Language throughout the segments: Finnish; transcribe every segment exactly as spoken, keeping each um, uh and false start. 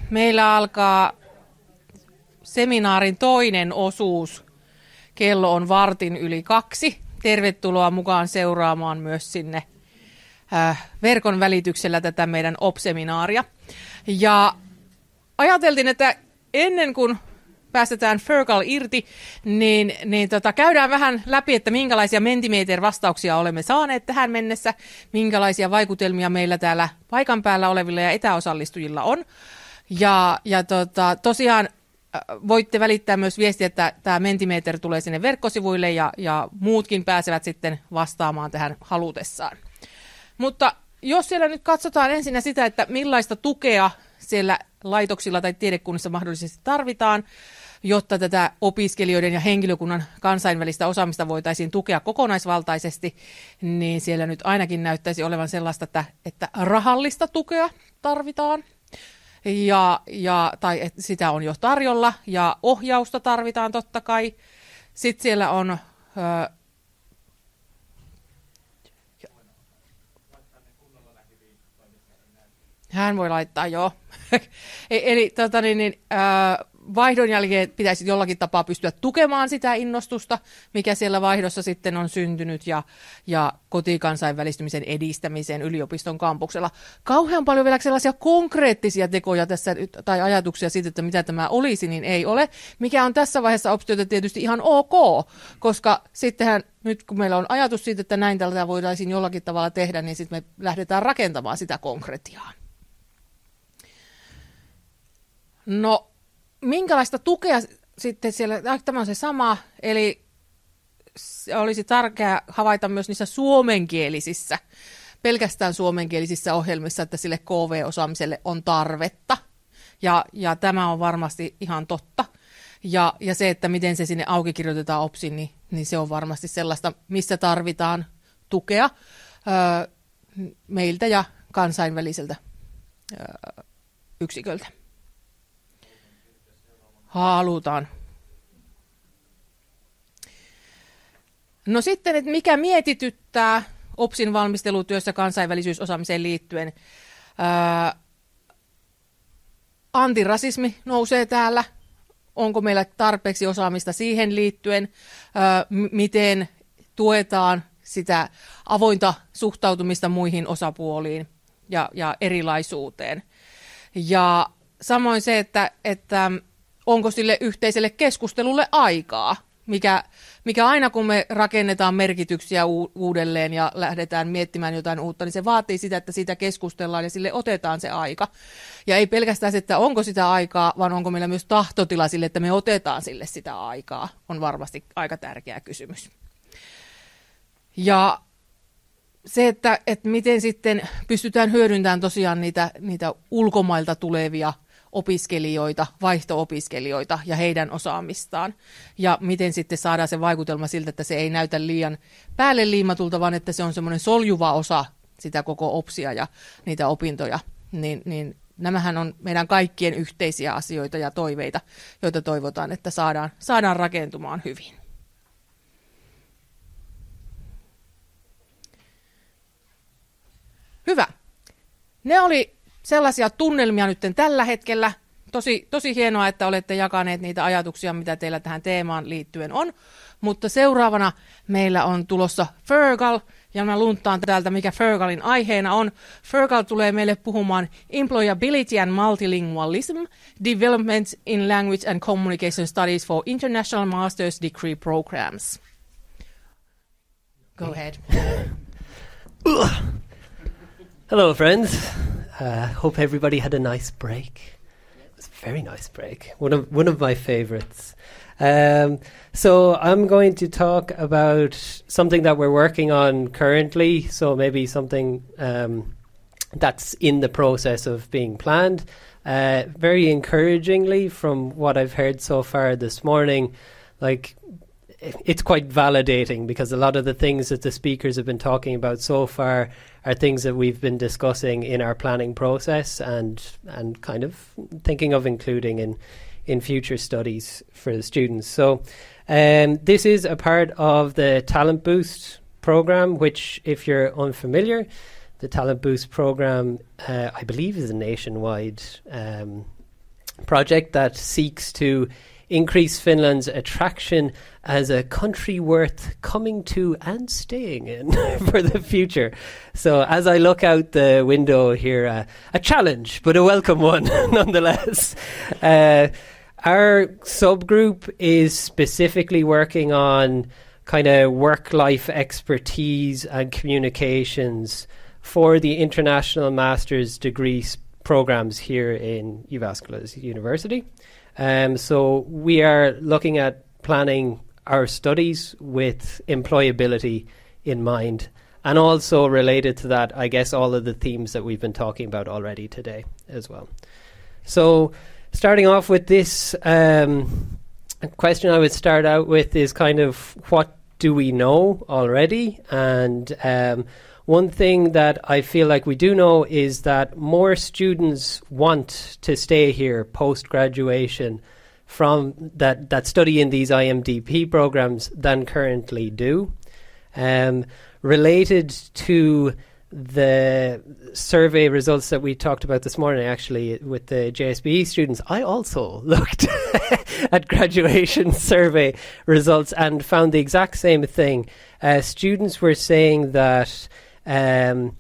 meillä alkaa seminaarin toinen osuus. Kello on vartin yli kaksi. Tervetuloa mukaan seuraamaan myös sinne äh, verkon välityksellä tätä meidän op-seminaaria. Ja ajateltiin, että ennen kuin päästetään Fergal irti, niin, niin tota, käydään vähän läpi, että minkälaisia Mentimeter-vastauksia olemme saaneet tähän mennessä, minkälaisia vaikutelmia meillä täällä paikan päällä olevilla ja etäosallistujilla on. Ja, ja tota, tosiaan voitte välittää myös viestiä, että tämä Mentimeter tulee sinne verkkosivuille ja, ja muutkin pääsevät sitten vastaamaan tähän halutessaan. Mutta jos siellä nyt katsotaan ensin sitä, että millaista tukea siellä laitoksilla tai tiedekunnissa mahdollisesti tarvitaan, jotta tätä opiskelijoiden ja henkilökunnan kansainvälistä osaamista voitaisiin tukea kokonaisvaltaisesti, niin siellä nyt ainakin näyttäisi olevan sellaista, että, että rahallista tukea tarvitaan. Ja, ja, tai että sitä on jo tarjolla, ja ohjausta tarvitaan totta kai. Sitten siellä on... Ö, hän voi laittaa, joo. Eli tota, niin, niin, ö, vaihdon jälkeen pitäisi jollakin tapaa pystyä tukemaan sitä innostusta, mikä siellä vaihdossa sitten on syntynyt, ja, ja kotikansainvälistymisen edistämiseen yliopiston kampuksella. Kauhean paljon vielä sellaisia konkreettisia tekoja tässä, tai ajatuksia siitä, että mitä tämä olisi, niin ei ole. Mikä on tässä vaiheessa optiota tietysti ihan ok, koska sittenhän nyt kun meillä on ajatus siitä, että näin tällä voitaisiin jollakin tavalla tehdä, niin sitten me lähdetään rakentamaan sitä konkretiaa. No, minkälaista tukea sitten siellä, tämä on se sama, eli olisi tärkeää havaita myös niissä suomenkielisissä, pelkästään suomenkielisissä ohjelmissa, että sille K V-osaamiselle on tarvetta, ja, ja tämä on varmasti ihan totta, ja, ja se, että miten se sinne auki kirjoitetaan opsin, niin, niin se on varmasti sellaista, missä tarvitaan tukea ö, meiltä ja kansainväliseltä ö, yksiköltä. Halutaan. No sitten, että mikä mietityttää opsin valmistelutyössä kansainvälisyysosaamiseen liittyen. Ää, antirasismi nousee täällä. Onko meillä tarpeeksi osaamista siihen liittyen? Ää, m- miten tuetaan sitä avointa suhtautumista muihin osapuoliin ja, ja erilaisuuteen. Ja samoin se, että, että onko sille yhteiselle keskustelulle aikaa, mikä, mikä aina kun me rakennetaan merkityksiä u- uudelleen ja lähdetään miettimään jotain uutta, niin se vaatii sitä, että siitä keskustellaan ja sille otetaan se aika. Ja ei pelkästään se, että onko sitä aikaa, vaan onko meillä myös tahtotila sille, että me otetaan sille sitä aikaa, on varmasti aika tärkeä kysymys. Ja se, että, että miten sitten pystytään hyödyntämään tosiaan niitä, niitä ulkomailta tulevia opiskelijoita, vaihto-opiskelijoita ja heidän osaamistaan. Ja miten sitten saadaan se vaikutelma siltä, että se ei näytä liian päälle liimatulta, vaan että se on semmoinen soljuva osa sitä koko opsia ja niitä opintoja. Niin, niin nämähän on meidän kaikkien yhteisiä asioita ja toiveita, joita toivotaan, että saadaan, saadaan rakentumaan hyvin. Hyvä. Ne oli sellaisia tunnelmia nyt tällä hetkellä. Tosi, tosi hienoa, että olette jakaneet niitä ajatuksia, mitä teillä tähän teemaan liittyen on. Mutta seuraavana meillä on tulossa Fergal, ja mä lunttaan täältä, mikä Fergalin aiheena on. Fergal tulee meille puhumaan Employability and Multilingualism, Development in Language and Communication Studies for International Master's Degree Programs. Go ahead. Hello, friends. Uh, hope everybody had a nice break. It was a very nice break. One of one of my favorites. Um, so I'm going to talk about something that we're working on currently. So maybe something um, that's in the process of being planned. Uh, very encouragingly, from what I've heard so far this morning, like it's quite validating, because a lot of the things that the speakers have been talking about so far are things that we've been discussing in our planning process and and kind of thinking of including in in future studies for the students. So um, this is a part of the Talent Boost program, which, if you're unfamiliar, the Talent Boost program, uh, I believe, is a nationwide um, project that seeks to increase Finland's attraction as a country worth coming to and staying in for the future. So as I look out the window here, uh, a challenge, but a welcome one nonetheless. Uh, our subgroup is specifically working on kind of work-life expertise and communications for the international master's degree s- programs here in Jyväskylä's University. Um, so we are looking at planning our studies with employability in mind, and also related to that, I guess, all of the themes that we've been talking about already today as well. So starting off with this um, question I would start out with is kind of what do we know already? And um, one thing that I feel like we do know is that more students want to stay here post-graduation from that, that study in these I M D P programs than currently do. Um, related to the survey results that we talked about this morning, actually, with the J S B E students, I also looked at graduation survey results and found the exact same thing. Uh, students were saying that um,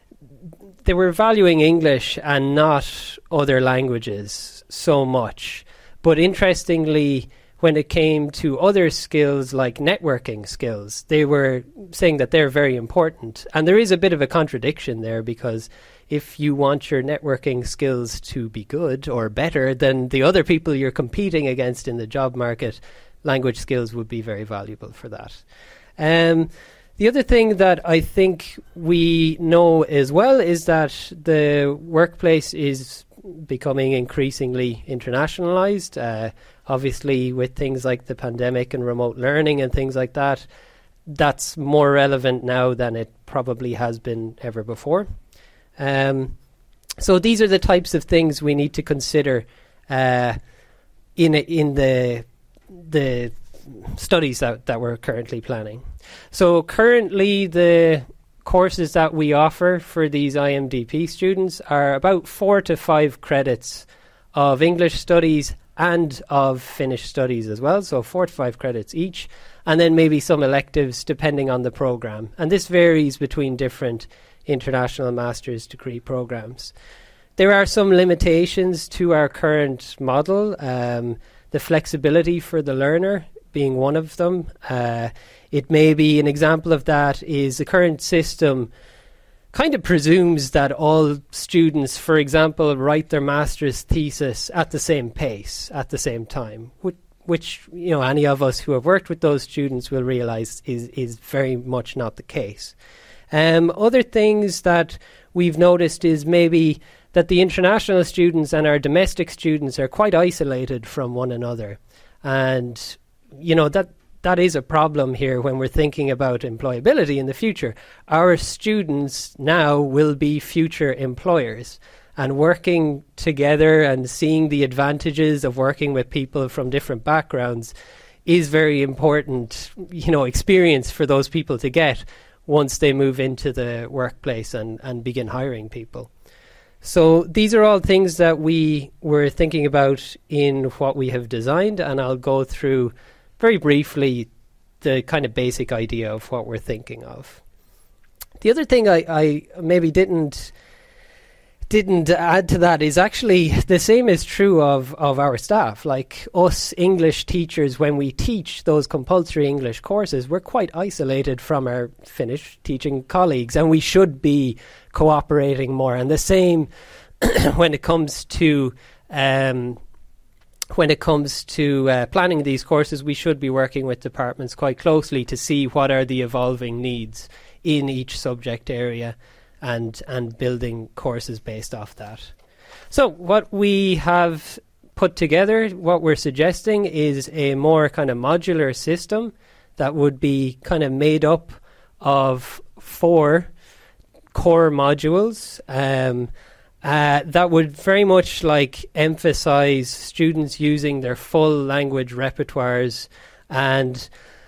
they were valuing English and not other languages so much. But interestingly, when it came to other skills like networking skills, they were saying that they're very important. And there is a bit of a contradiction there, because if you want your networking skills to be good or better than the other people you're competing against in the job market, language skills would be very valuable for that. Um, the other thing that I think we know as well is that the workplace is becoming increasingly internationalized. Uh, obviously, with things like the pandemic and remote learning and things like that, that's more relevant now than it probably has been ever before. Um, so these are the types of things we need to consider uh, in a, in the the studies that, that we're currently planning. So currently the courses that we offer for these I M D P students are about four to five credits of English studies and of Finnish studies as well, so four to five credits each, and then maybe some electives depending on the program. And this varies between different international master's degree programs. There are some limitations to our current model, um, the flexibility for the learner being one of them. Uh, it may be an example of that is the current system kind of presumes that all students, for example, write their master's thesis at the same pace, at the same time, which, which you know, any of us who have worked with those students will realize is, is very much not the case. Um, other things that we've noticed is maybe that the international students and our domestic students are quite isolated from one another. And you know, that that is a problem here when we're thinking about employability in the future. Our students now will be future employers, and working together and seeing the advantages of working with people from different backgrounds is very important, you know, experience for those people to get once they move into the workplace and, and begin hiring people. So these are all things that we were thinking about in what we have designed, and I'll go through very briefly the kind of basic idea of what we're thinking of. The other thing I, I maybe didn't didn't add to that is actually the same is true of, of our staff. Like us English teachers, when we teach those compulsory English courses, we're quite isolated from our Finnish teaching colleagues, and we should be cooperating more. And the same when it comes to um, when it comes to uh, planning these courses, we should be working with departments quite closely to see what are the evolving needs in each subject area, and and building courses based off that. So what we have put together, what we're suggesting is a more kind of modular system that would be kind of made up of four core modules um, uh, that would very much like emphasize students using their full language repertoires, and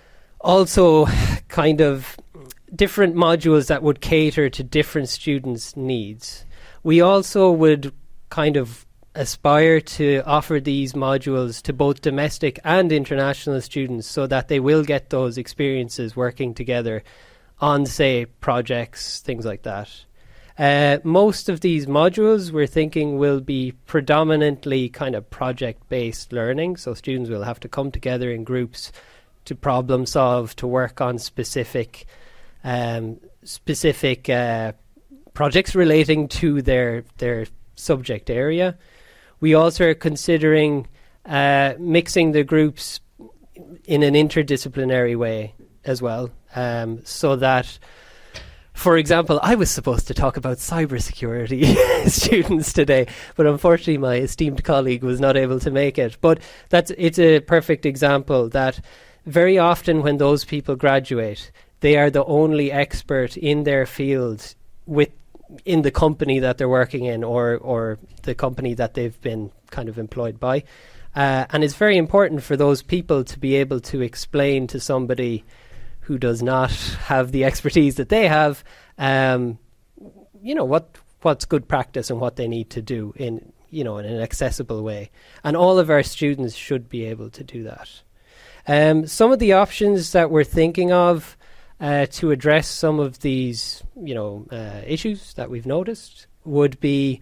also kind of different modules that would cater to different students' needs. We also would kind of aspire to offer these modules to both domestic and international students so that they will get those experiences working together on, say, projects, things like that. Uh, most of these modules we're thinking will be predominantly kind of project-based learning, so students will have to come together in groups to problem solve, to work on specific um, specific uh, projects relating to their their subject area. We also are considering uh, mixing the groups in an interdisciplinary way as well, um, so that, for example, I was supposed to talk about cybersecurity students today, but unfortunately my esteemed colleague was not able to make it. But that's it's a perfect example that very often when those people graduate, they are the only expert in their field with in the company that they're working in, or or the company that they've been kind of employed by. Uh, and it's very important for those people to be able to explain to somebody who does not have the expertise that they have, um, you know, what what's good practice and what they need to do in, you know, in an accessible way. And all of our students should be able to do that. Um, some of the options that we're thinking of uh, to address some of these, you know, uh, issues that we've noticed would be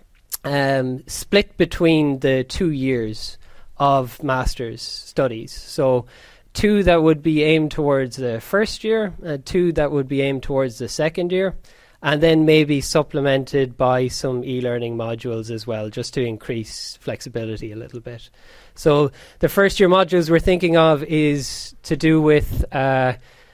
um, split between the two years of master's studies. So two that would be aimed towards the first year, uh, two that would be aimed towards the second year, and then maybe supplemented by some e-learning modules as well, just to increase flexibility a little bit. So the first year modules we're thinking of is to do with uh,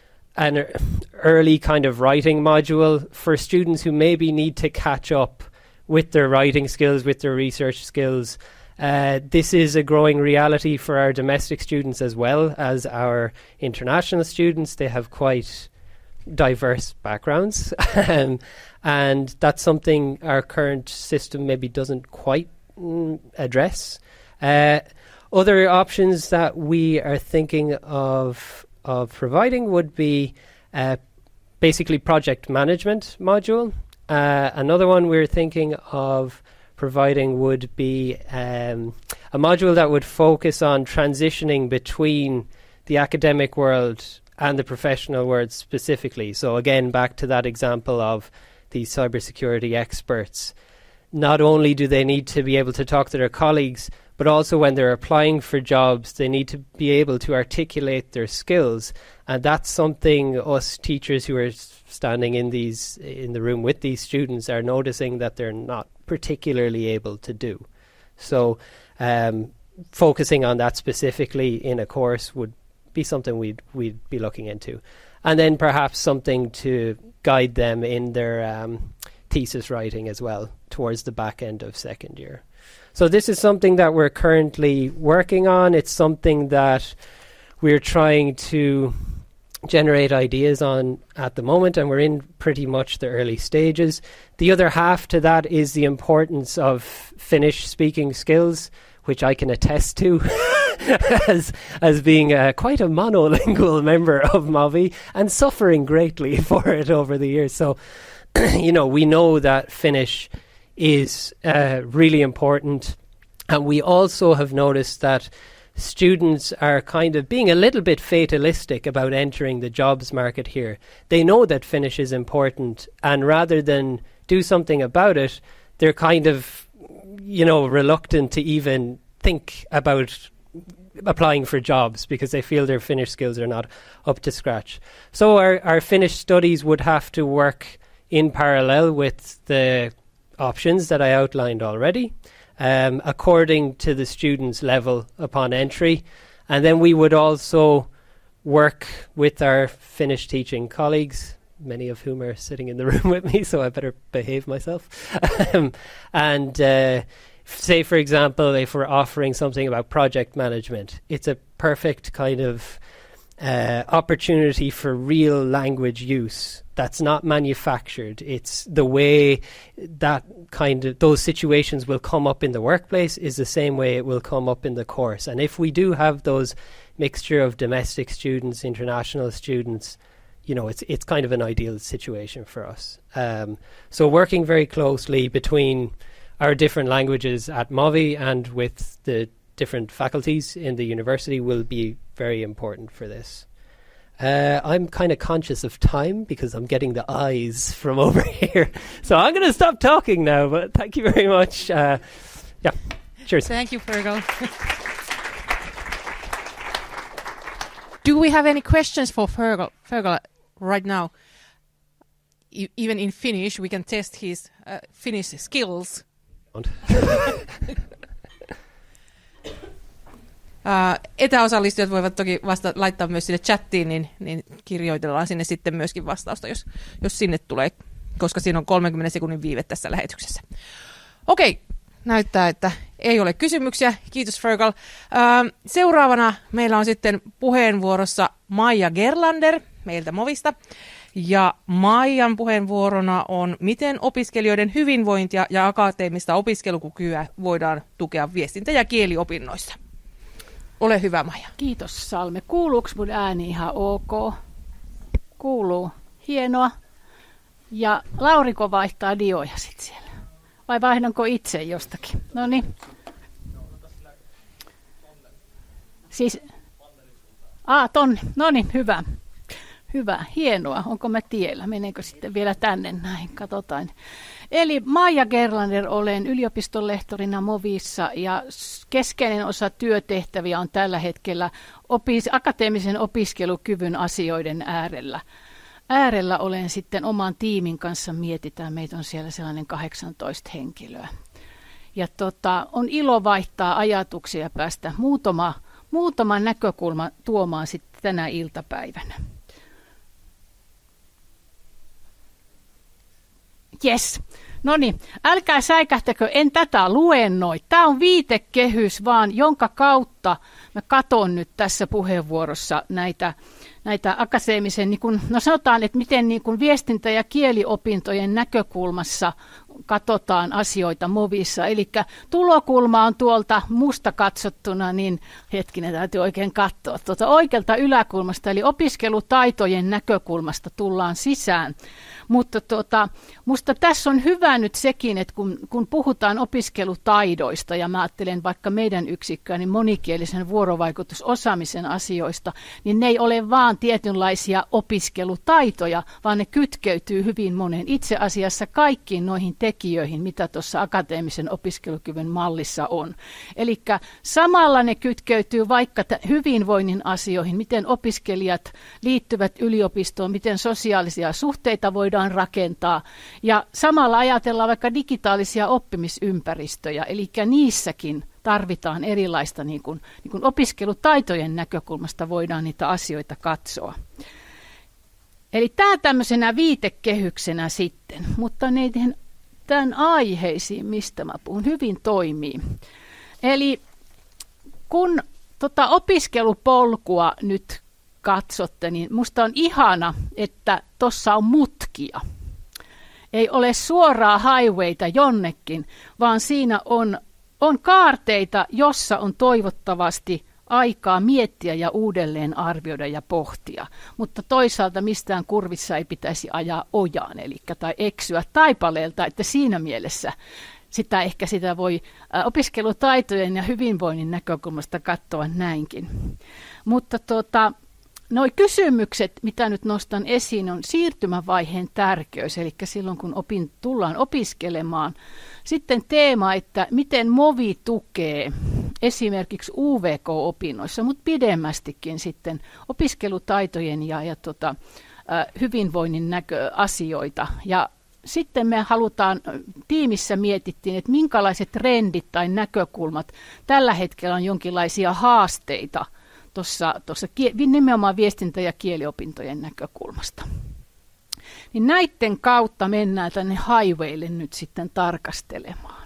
an early kind of writing module for students who maybe need to catch up with their writing skills, with their research skills. Uh, this is a growing reality for our domestic students as well as our international students. They have quite diverse backgrounds, um, and that's something our current system maybe doesn't quite mm, address. Uh, other options that we are thinking of of providing would be uh, basically project management module. Uh, another one we're thinking of providing would be um, a module that would focus on transitioning between the academic world and the professional world specifically. So again, back to that example of these cybersecurity experts. Not only do they need to be able to talk to their colleagues, but also when they're applying for jobs, they need to be able to articulate their skills. And that's something us teachers who are standing in these in the room with these students are noticing that they're not particularly able to do. So um, focusing on that specifically in a course would be something we'd we'd be looking into. And then perhaps something to guide them in their um, thesis writing as well towards the back end of second year. So this is something that we're currently working on. It's something that we're trying to generate ideas on at the moment, and we're in pretty much the early stages. The other half to that is the importance of Finnish speaking skills, which I can attest to as as being uh, quite a monolingual member of Movi and suffering greatly for it over the years. So, you know, we know that Finnish is uh, really important, and we also have noticed that students are kind of being a little bit fatalistic about entering the jobs market here. They know that Finnish is important, and rather than do something about it, they're kind of, you know, reluctant to even think about applying for jobs because they feel their Finnish skills are not up to scratch. So our, our Finnish studies would have to work in parallel with the options that I outlined already, um, according to the student's level upon entry. And then we would also work with our Finnish teaching colleagues, many of whom are sitting in the room with me, so I better behave myself. um, and uh, say, for example, if we're offering something about project management, it's a perfect kind of uh, opportunity for real language use that's not manufactured. It's the way that kind of those situations will come up in the workplace is the same way it will come up in the course. And if we do have those mixture of domestic students, international students, you know, it's it's kind of an ideal situation for us. Um, so working very closely between our different languages at Movi and with the different faculties in the university will be very important for this. Uh, I'm kind of conscious of time because I'm getting the eyes from over here. So I'm going to stop talking now, but thank you very much. Uh, yeah, cheers. Thank you, Fergal. Do we have any questions for Fergal, Fergal right now? E- even in Finnish, we can test his uh, Finnish skills. Uh, etäosallistujat voivat toki vasta laittaa myös sinne chattiin, niin, niin kirjoitellaan sinne sitten myöskin vastausta, jos, jos sinne tulee, koska siinä on kolmenkymmenen sekunnin viive tässä lähetyksessä. Okei, näyttää, että ei ole kysymyksiä. Kiitos Fergal. Uh, seuraavana meillä on sitten puheenvuorossa Maija Gerlander meiltä Movista. Ja Maijan puheenvuorona on, miten opiskelijoiden hyvinvointia ja akateemista opiskelukykyä voidaan tukea viestintä- ja kieliopinnoissa. Ole hyvä, Maija. Kiitos, Salme. Kuuluuko mun ääni ihan ok? Kuuluu. Hienoa. Ja Lauriko vaihtaa dioja sitten siellä? Vai vaihdanko itse jostakin? No niin. Siis, aa, tonne. No niin, hyvä. Hyvä, hienoa. Onko mä tiellä? Meneekö sitten vielä tänne näin? Katsotaan. Eli Maija Gerlander, olen yliopiston lehtorina Movissa ja keskeinen osa työtehtäviä on tällä hetkellä opis- akateemisen opiskelukyvyn asioiden äärellä. Äärellä olen sitten oman tiimin kanssa mietitään, meitä on siellä sellainen kahdeksantoista henkilöä. Ja tota, on ilo vaihtaa ajatuksia ja päästä muutama, muutama näkökulma tuomaan sitten tänä iltapäivänä. Jes. No niin, älkää säikähtäkö, en tätä luennoi. Tämä on viitekehys vaan, jonka kautta mä katon nyt tässä puheenvuorossa näitä, näitä akateemisen, niin kun, no sanotaan, että miten niin kun viestintä- ja kieliopintojen näkökulmassa katsotaan asioita Movissa. Eli tulokulma on tuolta musta katsottuna, niin hetkinen, täytyy oikein katsoa. Tuota oikealta yläkulmasta, eli opiskelutaitojen näkökulmasta tullaan sisään. Mutta tuota, musta tässä on hyvä nyt sekin, että kun, kun puhutaan opiskelutaidoista, ja mä ajattelen vaikka meidän yksikköä, niin monikielisen vuorovaikutusosaamisen asioista, niin ne ei ole vaan tietynlaisia opiskelutaitoja, vaan ne kytkeytyy hyvin monen itse asiassa kaikkiin noihin tekijöihin, mitä tuossa akateemisen opiskelukyvyn mallissa on. Eli samalla ne kytkeytyy vaikka t- hyvinvoinnin asioihin, miten opiskelijat liittyvät yliopistoon, miten sosiaalisia suhteita voidaan rakentaa. Ja samalla ajatellaan vaikka digitaalisia oppimisympäristöjä, eli niissäkin tarvitaan erilaista niin kuin, niin kuin opiskelutaitojen näkökulmasta voidaan niitä asioita katsoa. Eli tämä tämmöisenä viitekehyksenä sitten, mutta ne tämän aiheisiin, mistä mä puhun, hyvin toimii. Eli kun tota opiskelupolkua nyt katsotte, niin musta on ihana, että tuossa on mutkia. Ei ole suoraa highwayta jonnekin, vaan siinä on, on kaarteita, jossa on toivottavasti aikaa miettiä ja uudelleen arvioida ja pohtia. Mutta toisaalta mistään kurvissa ei pitäisi ajaa ojaan, eli tai eksyä taipaleelta, että siinä mielessä sitä ehkä sitä voi opiskelutaitojen ja hyvinvoinnin näkökulmasta katsoa näinkin. Mutta tuota, nuo kysymykset, mitä nyt nostan esiin, on siirtymävaiheen tärkeys, eli silloin kun opin, tullaan opiskelemaan. Sitten teema, että miten Movi tukee esimerkiksi U V K-opinnoissa, mutta pidemmästikin sitten opiskelutaitojen ja, ja tota, hyvinvoinnin näköasioita. Ja sitten me halutaan, tiimissä mietittiin, että minkälaiset trendit tai näkökulmat tällä hetkellä on jonkinlaisia haasteita tuossa, tuossa nimenomaan viestintä- ja kieliopintojen näkökulmasta. Niin näiden kautta mennään tänne highwaylle nyt sitten tarkastelemaan.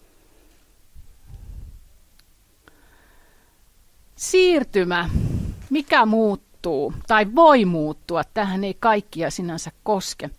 Siirtymä, mikä muuttuu tai voi muuttua, tähän ei kaikkia sinänsä koske,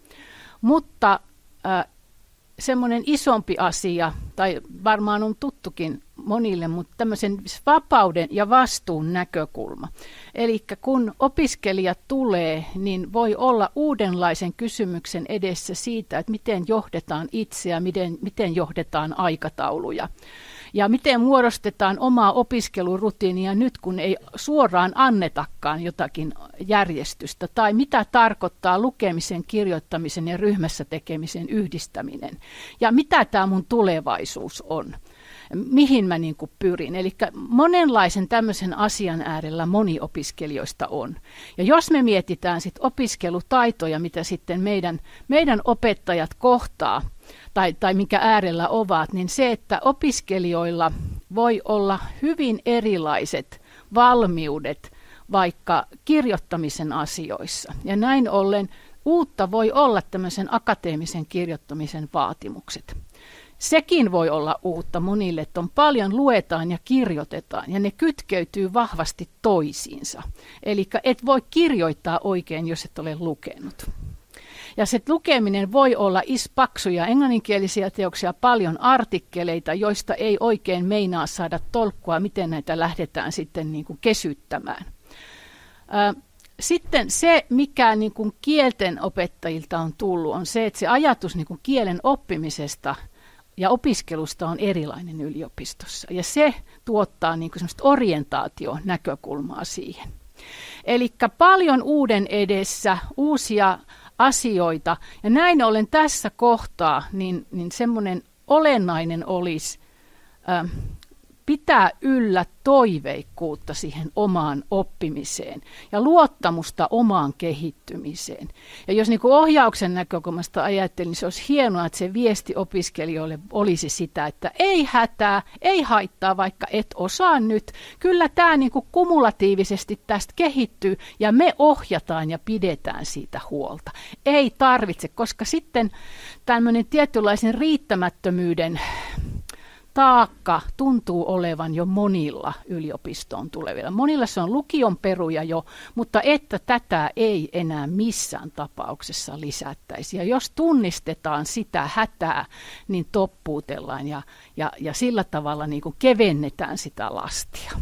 mutta äh, semmoinen isompi asia, tai varmaan on tuttukin monille, mutta tämmöisen vapauden ja vastuun näkökulma. Eli kun opiskelija tulee, niin voi olla uudenlaisen kysymyksen edessä siitä, että miten johdetaan itseä, miten, miten johdetaan aikatauluja. Ja miten muodostetaan omaa opiskelurutiinia nyt, kun ei suoraan annetakaan jotakin järjestystä, tai mitä tarkoittaa lukemisen, kirjoittamisen ja ryhmässä tekemisen yhdistäminen, ja mitä tämä mun tulevaisuus on, mihin mä niin kuin pyrin. Eli monenlaisen tämmöisen asian äärellä moni opiskelijoista on. Ja jos me mietitään sit opiskelutaitoja, mitä sitten meidän, meidän opettajat kohtaa, Tai, tai minkä äärellä ovat, niin se, että opiskelijoilla voi olla hyvin erilaiset valmiudet vaikka kirjoittamisen asioissa. Ja näin ollen uutta voi olla tämmöisen akateemisen kirjoittamisen vaatimukset. Sekin voi olla uutta monille, että on paljon luetaan ja kirjoitetaan, ja ne kytkeytyy vahvasti toisiinsa. Eli et voi kirjoittaa oikein, jos et ole lukenut. Ja se lukeminen voi olla ispaksuja englanninkielisiä teoksia, paljon artikkeleita, joista ei oikein meinaa saada tolkkua, miten näitä lähdetään sitten niin kuin kesyttämään. Sitten se, mikä niin kuin kielten opettajilta on tullut, on se, että se ajatus niin kuin kielen oppimisesta ja opiskelusta on erilainen yliopistossa. Ja se tuottaa niin kuin semmoista orientaationäkökulmaa siihen. Eli paljon uuden edessä, uusia asioita. Ja näin ollen tässä kohtaa niin, niin semmoinen olennainen olisi äh, pitää yllä toiveikkuutta siihen omaan oppimiseen ja luottamusta omaan kehittymiseen. Ja jos niin kuin ohjauksen näkökulmasta ajattelin, niin se olisi hienoa, että se viesti opiskelijoille olisi sitä, että ei hätää, ei haittaa, vaikka et osaa nyt. Kyllä tämä niin kuin kumulatiivisesti tästä kehittyy ja me ohjataan ja pidetään siitä huolta. Ei tarvitse, koska sitten tämmöinen tietynlaisen riittämättömyyden taakka tuntuu olevan jo monilla yliopistoon tulevilla. Monilla se on lukion peruja jo, mutta että tätä ei enää missään tapauksessa lisättäisi. Ja jos tunnistetaan sitä hätää, niin toppuutellaan ja, ja, ja sillä tavalla niin kuin kevennetään sitä lastia.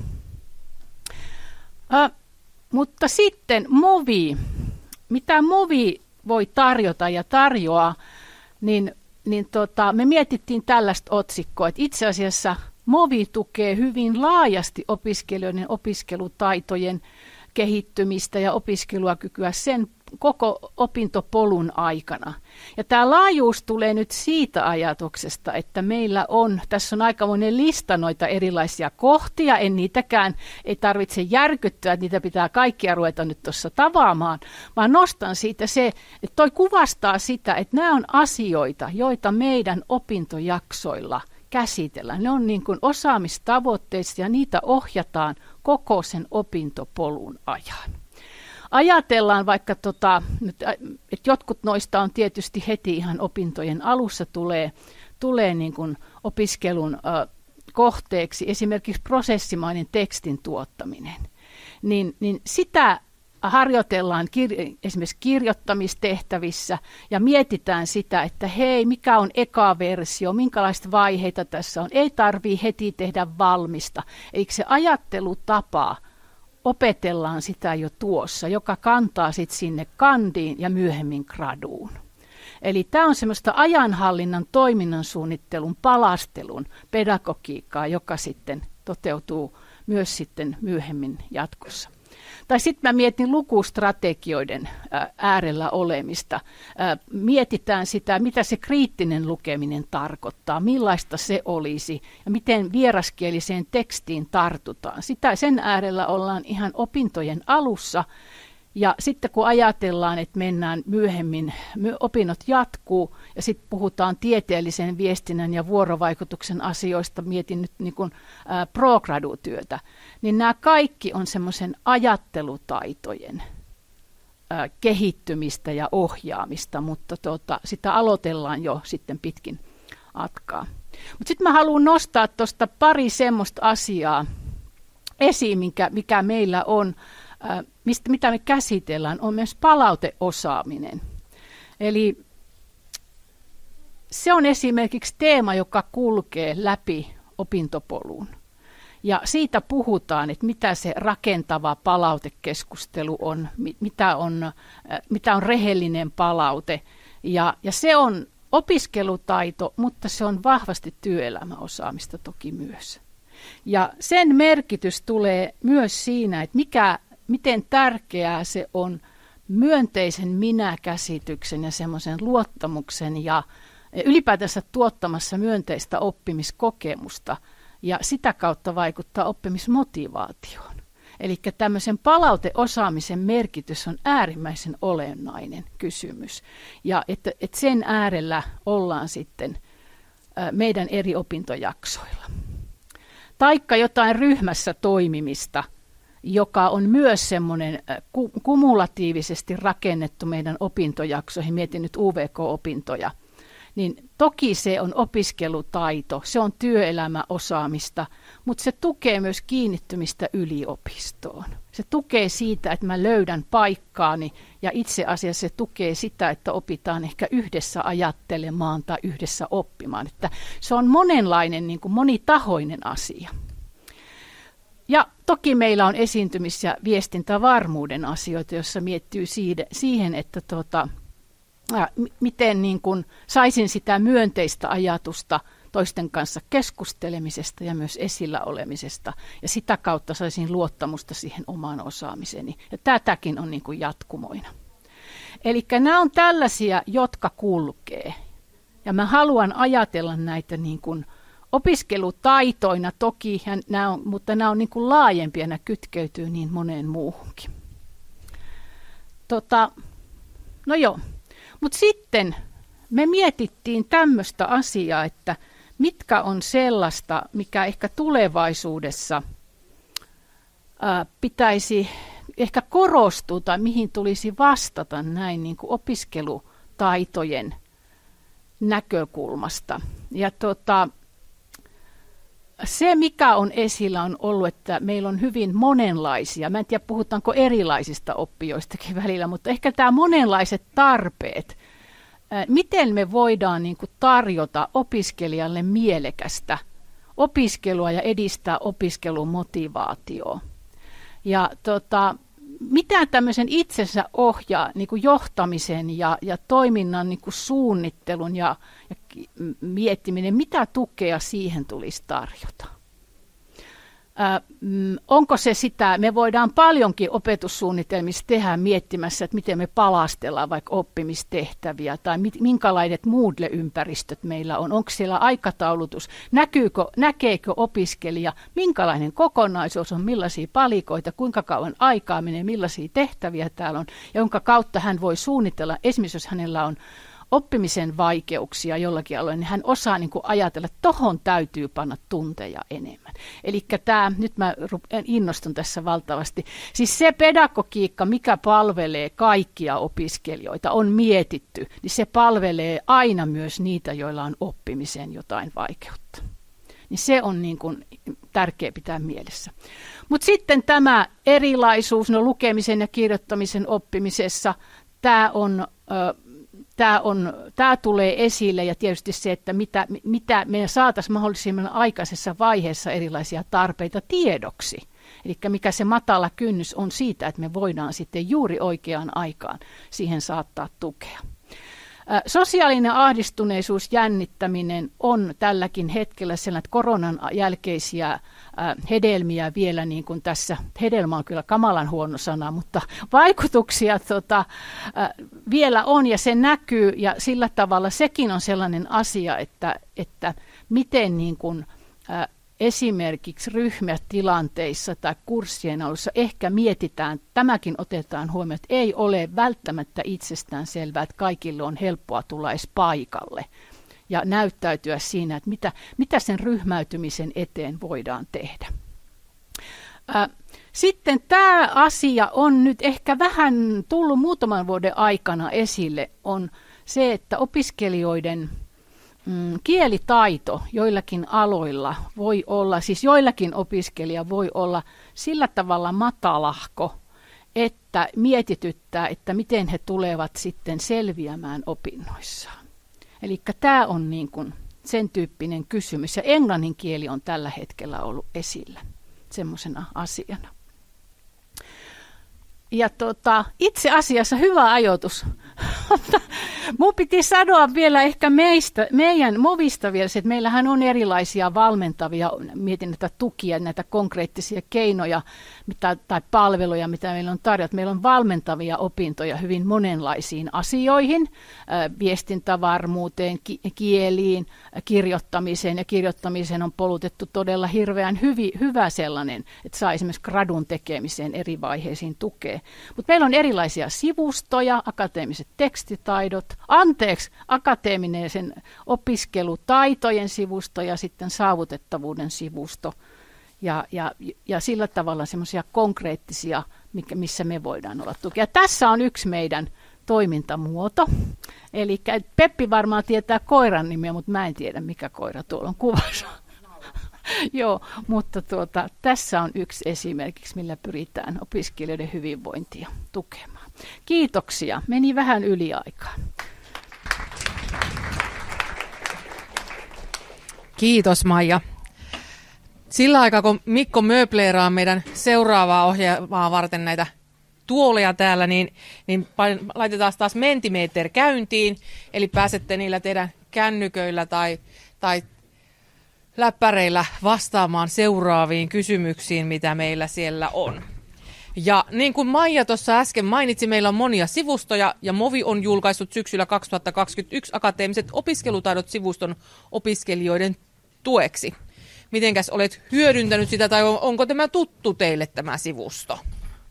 Äh, mutta sitten movi. Mitä movi voi tarjota ja tarjoaa, niin niin tota, me mietittiin tällaista otsikkoa, että itse asiassa movi tukee hyvin laajasti opiskelijoiden opiskelutaitojen kehittymistä ja opiskelukykyä sen koko opintopolun aikana. Ja tämä laajuus tulee nyt siitä ajatuksesta, että meillä on, tässä on aikamoinen lista noita erilaisia kohtia, en niitäkään, ei tarvitse järkyttyä, että niitä pitää kaikkia ruveta nyt tuossa tavaamaan, vaan nostan siitä se, että toi kuvastaa sitä, että nämä on asioita, joita meidän opintojaksoilla käsitellään. Ne on niin kuin osaamistavoitteista ja niitä ohjataan koko sen opintopolun ajan. Ajatellaan vaikka, tota, että jotkut noista on tietysti heti ihan opintojen alussa tulee, tulee niin kuin opiskelun äh, kohteeksi, esimerkiksi prosessimainen tekstin tuottaminen. Niin, niin sitä harjoitellaan kir- esimerkiksi kirjoittamistehtävissä ja mietitään sitä, että hei, mikä on eka versio, minkälaista vaiheita tässä on. Ei tarvitse heti tehdä valmista. Eikö se ajattelutapa opetellaan sitä jo tuossa, joka kantaa sitten sinne kandiin ja myöhemmin graduun. Eli tämä on semmoista ajanhallinnan, toiminnan suunnittelun, palastelun pedagogiikkaa, joka sitten toteutuu myös sitten myöhemmin jatkossa. Tai sitten mä mietin lukustrategioiden äärellä olemista. Mietitään sitä, mitä se kriittinen lukeminen tarkoittaa, millaista se olisi ja miten vieraskieliseen tekstiin tartutaan. Sitä sen äärellä ollaan ihan opintojen alussa. Ja sitten kun ajatellaan, että mennään myöhemmin, opinnot jatkuu ja sitten puhutaan tieteellisen viestinnän ja vuorovaikutuksen asioista, mietin nyt niin kuin ää, pro-gradu-työtä, niin nämä kaikki on semmoisen ajattelutaitojen ää, kehittymistä ja ohjaamista, mutta tota, sitä aloitellaan jo sitten pitkin matkaa. Mutta sitten mä haluan nostaa tuosta pari semmoista asiaa esiin, mikä, mikä meillä on, mistä, mitä me käsitellään, on myös palauteosaaminen. Eli se on esimerkiksi teema, joka kulkee läpi opintopoluun. Ja siitä puhutaan, että mitä se rakentava palautekeskustelu on, mitä on, mitä on rehellinen palaute. Ja, ja se on opiskelutaito, mutta se on vahvasti työelämäosaamista toki myös. Ja sen merkitys tulee myös siinä, että mikä, miten tärkeää se on myönteisen minäkäsityksen ja semmoisen luottamuksen ja ylipäätänsä tuottamassa myönteistä oppimiskokemusta ja sitä kautta vaikuttaa oppimismotivaatioon. Eli tämmöisen palauteosaamisen merkitys on äärimmäisen olennainen kysymys ja että, että sen äärellä ollaan sitten meidän eri opintojaksoilla. Taikka jotain ryhmässä toimimista, joka on myös semmoinen kumulatiivisesti rakennettu meidän opintojaksoihin, mietin nyt U V K-opintoja, niin toki se on opiskelutaito, se on työelämäosaamista, mutta se tukee myös kiinnittymistä yliopistoon. Se tukee siitä, että mä löydän paikkaani ja itse asiassa se tukee sitä, että opitaan ehkä yhdessä ajattelemaan tai yhdessä oppimaan. Että se on monenlainen, niin kuin monitahoinen asia. Ja toki meillä on esiintymis- ja viestintävarmuuden asioita, joissa miettii siihen, että tuota, ää, m- miten niin kun saisin sitä myönteistä ajatusta toisten kanssa keskustelemisesta ja myös esillä olemisesta. Ja sitä kautta saisin luottamusta siihen omaan osaamiseni. Ja tätäkin on niin kun jatkumoina. Eli nämä on tällaisia, jotka kulkee. Ja mä haluan ajatella näitä niin kun opiskelutaitoina toki, ja nämä on, mutta nämä on niin kuin laajempia, nämä kytkeytyy niin moneen muuhunkin. Tota, no joo, mutta sitten me mietittiin tämmöistä asiaa, että mitkä on sellaista, mikä ehkä tulevaisuudessa ää, pitäisi ehkä korostua tai mihin tulisi vastata näin niin kuin opiskelutaitojen näkökulmasta. Ja tota, se, mikä on esillä, on ollut, että meillä on hyvin monenlaisia, mä en tiedä puhutaanko erilaisista oppijoistakin välillä, mutta ehkä tämä monenlaiset tarpeet, miten me voidaan niin kuin tarjota opiskelijalle mielekästä opiskelua ja edistää opiskelun motivaatioa. Ja tota, mitä tämmöisen itsensä ohjaa niin kuin johtamisen ja, ja toiminnan niin kuin suunnittelun ja, ja miettiminen, mitä tukea siihen tulisi tarjota? Ää, mm, onko se sitä, me voidaan paljonkin opetussuunnitelmissa tehdä miettimässä, että miten me palastellaan vaikka oppimistehtäviä tai mit, minkälaiset Moodle-ympäristöt meillä on, onko siellä aikataulutus, näkyykö, näkeekö opiskelija, minkälainen kokonaisuus on, millaisia palikoita, kuinka kauan aikaa menee, millaisia tehtäviä täällä on, jonka kautta hän voi suunnitella, esimerkiksi jos hänellä on oppimisen vaikeuksia jollakin alueella, niin hän osaa niin kuin ajatella, että tohon täytyy panna tunteja enemmän. Eli tämä, nyt mä innostun tässä valtavasti, siis se pedagogiikka, mikä palvelee kaikkia opiskelijoita, on mietitty, niin se palvelee aina myös niitä, joilla on oppimiseen jotain vaikeutta. Niin se on niin kuin tärkeä pitää mielessä. Mutta sitten tämä erilaisuus, no lukemisen ja kirjoittamisen oppimisessa, tämä on... Ö, Tämä, on, tämä tulee esille ja tietysti se, että mitä, mitä me saataisiin mahdollisimman aikaisessa vaiheessa erilaisia tarpeita tiedoksi. Eli mikä se matala kynnys on siitä, että me voidaan sitten juuri oikeaan aikaan siihen saattaa tukea. Sosiaalinen ahdistuneisuus, jännittäminen on tälläkin hetkellä sellainen koronan jälkeisiä hedelmiä vielä, niin kuin tässä, hedelmä on kyllä kamalan huono sana, mutta vaikutuksia tota, vielä on ja se näkyy ja sillä tavalla sekin on sellainen asia, että, että miten niin kuin, esimerkiksi ryhmätilanteissa tai kurssien alussa ehkä mietitään, tämäkin otetaan huomioon, että ei ole välttämättä itsestään selvää, että kaikille on helppoa tulla edes paikalle ja näyttäytyä siinä, että mitä, mitä sen ryhmäytymisen eteen voidaan tehdä. Sitten tämä asia on nyt ehkä vähän tullut muutaman vuoden aikana esille, on se, että opiskelijoiden Mm, kielitaito joillakin aloilla voi olla, siis joillakin opiskelija voi olla sillä tavalla matalahko, että mietityttää, että miten he tulevat sitten selviämään opinnoissaan. Eli tämä on niin kuin sen tyyppinen kysymys. Ja englannin kieli on tällä hetkellä ollut esillä semmoisena asiana. Ja tota, itse asiassa hyvä ajoitus. Mun piti sanoa vielä ehkä meistä, meidän Movista vielä se, että meillähän on erilaisia valmentavia, mietin näitä tukia, näitä konkreettisia keinoja mitä, tai palveluja, mitä meillä on tarjota. Meillä on valmentavia opintoja hyvin monenlaisiin asioihin, viestintävarmuuteen, ki- kieliin, kirjoittamiseen. Ja kirjoittamiseen on polutettu todella hirveän hyvi, hyvä sellainen, että saa esimerkiksi gradun tekemiseen eri vaiheisiin tukea. Mutta meillä on erilaisia sivustoja, akateemiset tekstitaidot, anteeksi, akateeminen opiskelutaitojen sivusto ja sitten saavutettavuuden sivusto. Ja, ja, ja sillä tavalla semmoisia konkreettisia, missä me voidaan olla tukea. Tässä on yksi meidän toimintamuoto. Eli Peppi varmaan tietää koiran nimeä, mutta mä en tiedä, mikä koira tuolla on kuvassa. Joo, mutta tuota, tässä on yksi esimerkiksi, millä pyritään opiskelijoiden hyvinvointia tukemaan. Kiitoksia. Meni vähän yli aikaa. Kiitos Maija. Sillä aikaa, kun Mikko möbleeraa meidän seuraavaa ohjelmaa varten näitä tuoleja täällä, niin, niin laitetaan taas Mentimeter käyntiin. Eli pääsette niillä teidän kännyköillä tai, tai läppäreillä vastaamaan seuraaviin kysymyksiin, mitä meillä siellä on. Ja niin kuin Maija tuossa äsken mainitsi, meillä on monia sivustoja ja Movi on julkaissut syksyllä kaksituhattakaksikymmentäyksi akateemiset opiskelutaidot-sivuston opiskelijoiden tueksi. Mitenkäs olet hyödyntänyt sitä tai onko tämä tuttu teille tämä sivusto?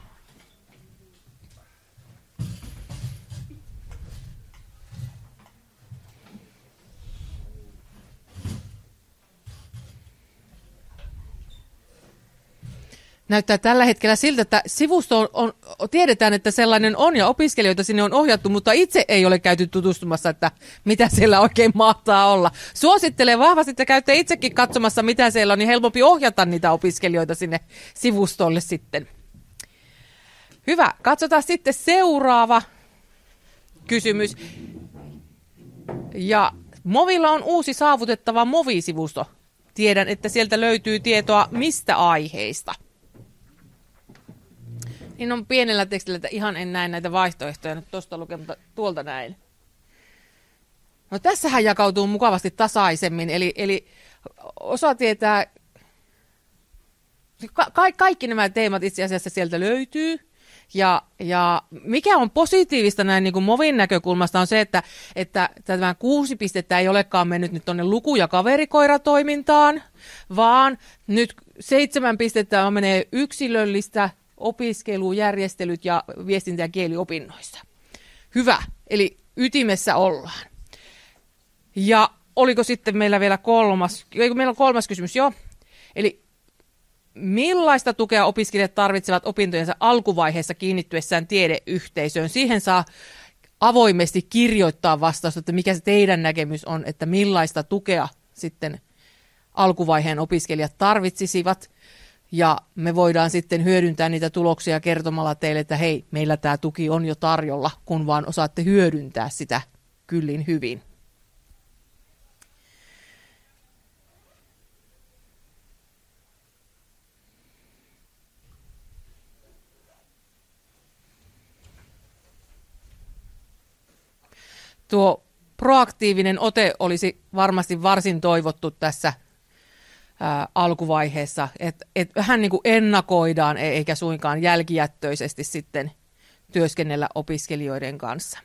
Näyttää tällä hetkellä siltä, että sivusto on, on, tiedetään, että sellainen on ja opiskelijoita sinne on ohjattu, mutta itse ei ole käyty tutustumassa, että mitä siellä oikein mahtaa olla. Suosittelen vahvasti, että käytte itsekin katsomassa, mitä siellä on, niin helpompi ohjata niitä opiskelijoita sinne sivustolle sitten. Hyvä, katsotaan sitten seuraava kysymys. Ja Movilla on uusi saavutettava Movi-sivusto. Tiedän, että sieltä löytyy tietoa mistä aiheista. Niin on pienellä tekstillä, että ihan en näe näitä vaihtoehtoja nyt tuosta lukea, mutta tuolta näin. No tässähän jakautuu mukavasti tasaisemmin, eli, eli osa tietää, ka- kaikki nämä teemat itse asiassa sieltä löytyy. Ja, ja mikä on positiivista näin niin kuin Movin näkökulmasta on se, että, että tämä kuusi pistettä ei olekaan mennyt nyt tuonne luku- ja kaverikoiratoimintaan, vaan nyt seitsemän pistettä on menee yksilöllistä opiskelu, järjestelyt ja viestintä- ja kieliopinnoissa. Hyvä, eli ytimessä ollaan. Ja oliko sitten meillä vielä kolmas, meillä on kolmas kysymys, joo. Eli millaista tukea opiskelijat tarvitsevat opintojensa alkuvaiheessa kiinnittyessään tiedeyhteisöön? Siihen saa avoimesti kirjoittaa vastausta, että mikä se teidän näkemys on, että millaista tukea sitten alkuvaiheen opiskelijat tarvitsisivat. Ja me voidaan sitten hyödyntää niitä tuloksia kertomalla teille, että hei, meillä tämä tuki on jo tarjolla, kun vaan osaatte hyödyntää sitä kyllin hyvin. Tuo proaktiivinen ote olisi varmasti varsin toivottu tässä ää, alkuvaiheessa, että et vähän niin kuin ennakoidaan eikä suinkaan jälkijättöisesti sitten työskennellä opiskelijoiden kanssa.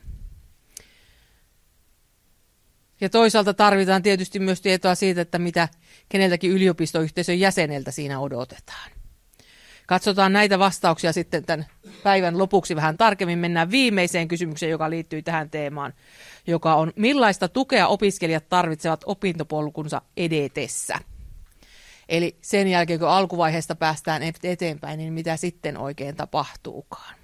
Ja toisaalta tarvitaan tietysti myös tietoa siitä, että mitä keneltäkin yliopistoyhteisön jäseneltä siinä odotetaan. Katsotaan näitä vastauksia sitten tämän päivän lopuksi vähän tarkemmin. Mennään viimeiseen kysymykseen, joka liittyy tähän teemaan, joka on millaista tukea opiskelijat tarvitsevat opintopolkunsa edetessä. Eli sen jälkeen, kun alkuvaiheesta päästään eteenpäin, niin mitä sitten oikein tapahtuukaan.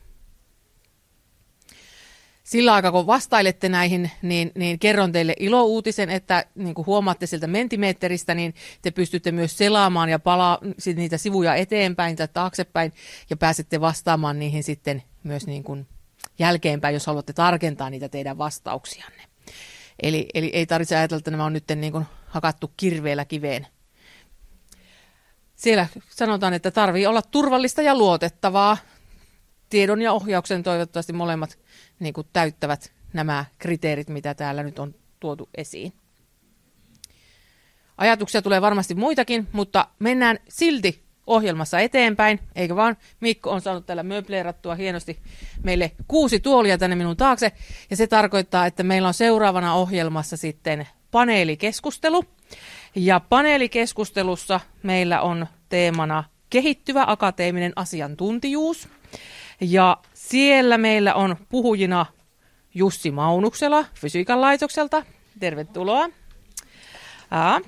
Sillä aikaa, kun vastailette näihin, niin, niin kerron teille ilouutisen, että niin kuin huomaatte sieltä Mentimeteristä, niin te pystytte myös selaamaan ja palaa niitä sivuja eteenpäin tai taaksepäin ja pääsette vastaamaan niihin sitten myös niin kuin jälkeenpäin, jos haluatte tarkentaa niitä teidän vastauksianne. Eli, eli ei tarvitse ajatella, että nämä on nyt niin kuin hakattu kirveellä kiveen. Siellä sanotaan, että tarvii olla turvallista ja luotettavaa. Tiedon ja ohjauksen toivottavasti molemmat niin kuin täyttävät nämä kriteerit, mitä täällä nyt on tuotu esiin. Ajatuksia tulee varmasti muitakin, mutta mennään silti ohjelmassa eteenpäin, eikä vaan Mikko on saanut täällä möbleerattua hienosti meille kuusi tuolia tänne minun taakse, ja se tarkoittaa, että meillä on seuraavana ohjelmassa sitten paneelikeskustelu, ja paneelikeskustelussa meillä on teemana kehittyvä akateeminen asiantuntijuus, ja siellä meillä on puhujina Jussi Maunuksela Fysiikan laitokselta, tervetuloa. Aa.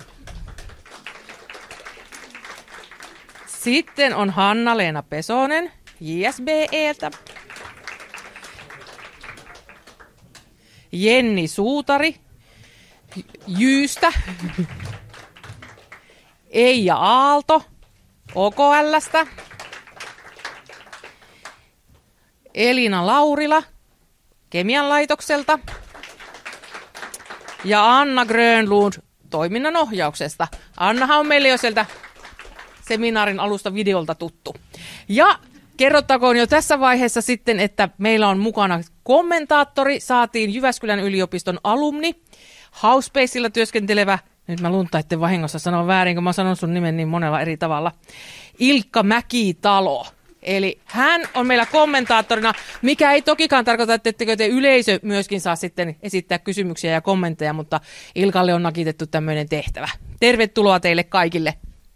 Sitten on Hanna-Leena Pesonen J S B E:ltä. Jenni Suutari Jyystä. Eija Aalto O K L:stä. Elina Laurila Kemian laitokselta. Ja Anna Grönlund toiminnan ohjauksesta. Annahan on meille jo sieltä seminaarin alusta videolta tuttu. Ja kerrottakoon jo tässä vaiheessa sitten, että meillä on mukana kommentaattori, saatiin Jyväskylän yliopiston alumni, Housepacella työskentelevä, nyt mä luntaitten vahingossa sanon väärin, kun mä sanon sun nimen niin monella eri tavalla, Ilkka Mäkitalo. Eli hän on meillä kommentaattorina, mikä ei tokikaan tarkoita, että ettekö te yleisö myöskin saa sitten esittää kysymyksiä ja kommentteja, mutta Ilkalle on nakitettu tämmöinen tehtävä. Tervetuloa teille kaikille.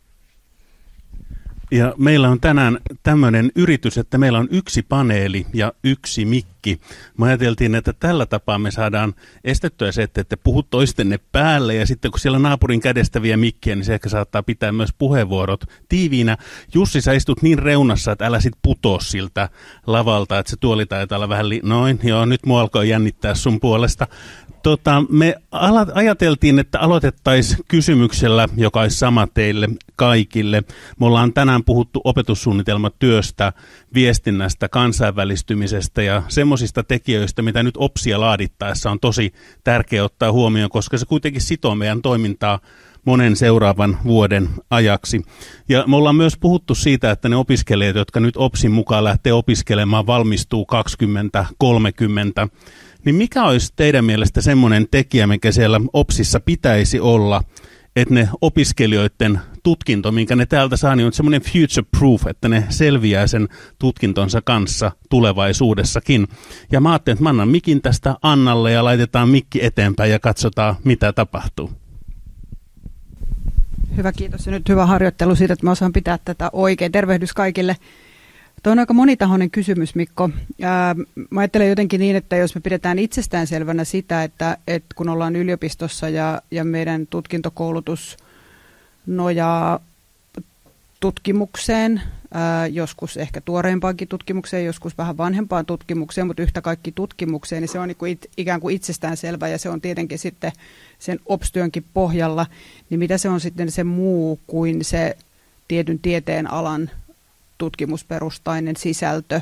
Ja meillä on tänään tämmöinen yritys, että meillä on yksi paneeli ja yksi mikki. Me ajateltiin, että tällä tapaa me saadaan estettyä se, että ette puhu toistenne päälle, ja sitten kun siellä naapurin kädestä vie mikkiä, niin se ehkä saattaa pitää myös puheenvuorot tiiviinä. Jussi, sä istut niin reunassa, että älä sit putoa siltä lavalta, että se tuoli taitaa olla vähän li- noin, joo, nyt mua alkoi jännittää sun puolesta. Tota, me ala- ajateltiin, että aloitettaisiin kysymyksellä, joka olisi sama teille kaikille. Me ollaan tänään puhuttu opetussuunnitelmatyöstä, viestinnästä, kansainvälistymisestä ja semmoisista tekijöistä, mitä nyt OPSia laadittaessa on tosi tärkeää ottaa huomioon, koska se kuitenkin sitoo meidän toimintaa monen seuraavan vuoden ajaksi. Ja me ollaan myös puhuttu siitä, että ne opiskelijat, jotka nyt OPSin mukaan lähtee opiskelemaan, valmistuu kaksikymmentä kolmekymmentä. Niin mikä olisi teidän mielestä semmoinen tekijä, mikä siellä OPSissa pitäisi olla, että ne opiskelijoiden tutkinto, minkä ne täältä saa, niin on semmoinen future proof, että ne selviää sen tutkintonsa kanssa tulevaisuudessakin. Ja mä ajattelin, että mä annan mikin tästä Annalle ja laitetaan mikki eteenpäin ja katsotaan, mitä tapahtuu. Hyvä, kiitos. Ja nyt hyvä harjoittelu siitä, että mä osaan pitää tätä oikein. Tervehdys kaikille. Tuo on aika monitahoinen kysymys, Mikko. Ää, mä ajattelen jotenkin niin, että jos me pidetään itsestäänselvänä sitä, että, että kun ollaan yliopistossa ja, ja meidän tutkintokoulutus nojaa tutkimukseen, ää, joskus ehkä tuoreempaankin tutkimukseen, joskus vähän vanhempaan tutkimukseen, mutta yhtä kaikki tutkimukseen, niin se on niin kuin it, ikään kuin itsestäänselvä ja se on tietenkin sitten sen OPS-työnkin pohjalla. Niin mitä se on sitten se muu kuin se tietyn tieteen alan tutkimusperustainen sisältö.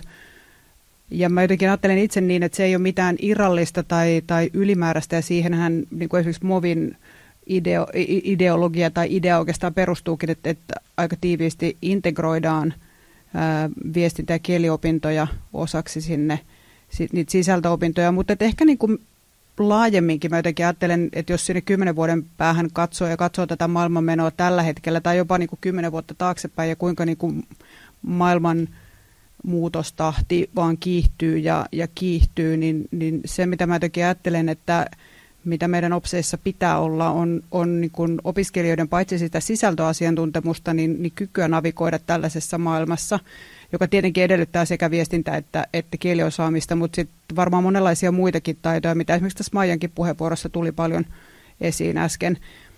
Ja mä jotenkin ajattelen itse niin, että se ei ole mitään irrallista tai, tai ylimääräistä, ja siihenhän niin kuin esimerkiksi MOVin ideo, ideologia tai idea oikeastaan perustuukin, että, että aika tiiviisti integroidaan ää, viestintä- ja kieliopintoja osaksi sinne, sit, niitä sisältöopintoja, mutta että ehkä niin kuin laajemminkin mä jotenkin ajattelen, että jos sinne kymmenen vuoden päähän katsoo ja katsoo tätä maailmanmenoa tällä hetkellä tai jopa niin kuin kymmenen vuotta taaksepäin ja kuinka niin kuin maailman muutostahti vaan kiihtyy ja, ja kiihtyy, niin, niin se mitä mä jotenkin ajattelen, että mitä meidän OPSeissa pitää olla, on, on niin kuin opiskelijoiden paitsi sitä sisältöasiantuntemusta, niin, niin kykyä navigoida tällaisessa maailmassa, joka tietenkin edellyttää sekä viestintää että, että kieliosaamista, mutta sitten varmaan monenlaisia muitakin taitoja, mitä esimerkiksi tässä Maijankin puheenvuorossa tuli paljon esiin äsken.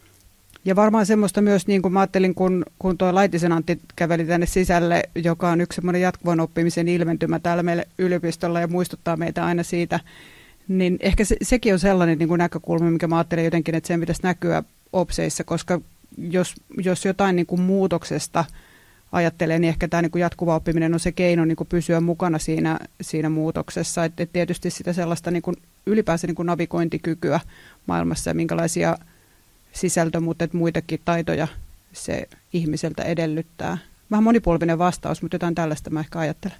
Ja varmaan semmoista myös, niin kuin mä ajattelin, kun, kun tuo Laitisen Antti käveli tänne sisälle, joka on yksi semmoinen jatkuvan oppimisen ilmentymä täällä meille yliopistolla ja muistuttaa meitä aina siitä, niin ehkä se, sekin on sellainen niin kuin näkökulma, mikä mä ajattelen jotenkin, että sen pitäisi näkyä OPSeissa, koska jos, jos jotain niin kuin muutoksesta ajattelee, niin ehkä tämä niin kuin jatkuva oppiminen on se keino niin kuin pysyä mukana siinä, siinä muutoksessa. Et, et tietysti sitä sellaista niin kuin ylipäänsä niin kuin navigointikykyä maailmassa ja minkälaisia sisältö, mutta että muitakin taitoja se ihmiseltä edellyttää. Vähän monipolvinen vastaus, mutta jotain tällaista mä ehkä ajattelen.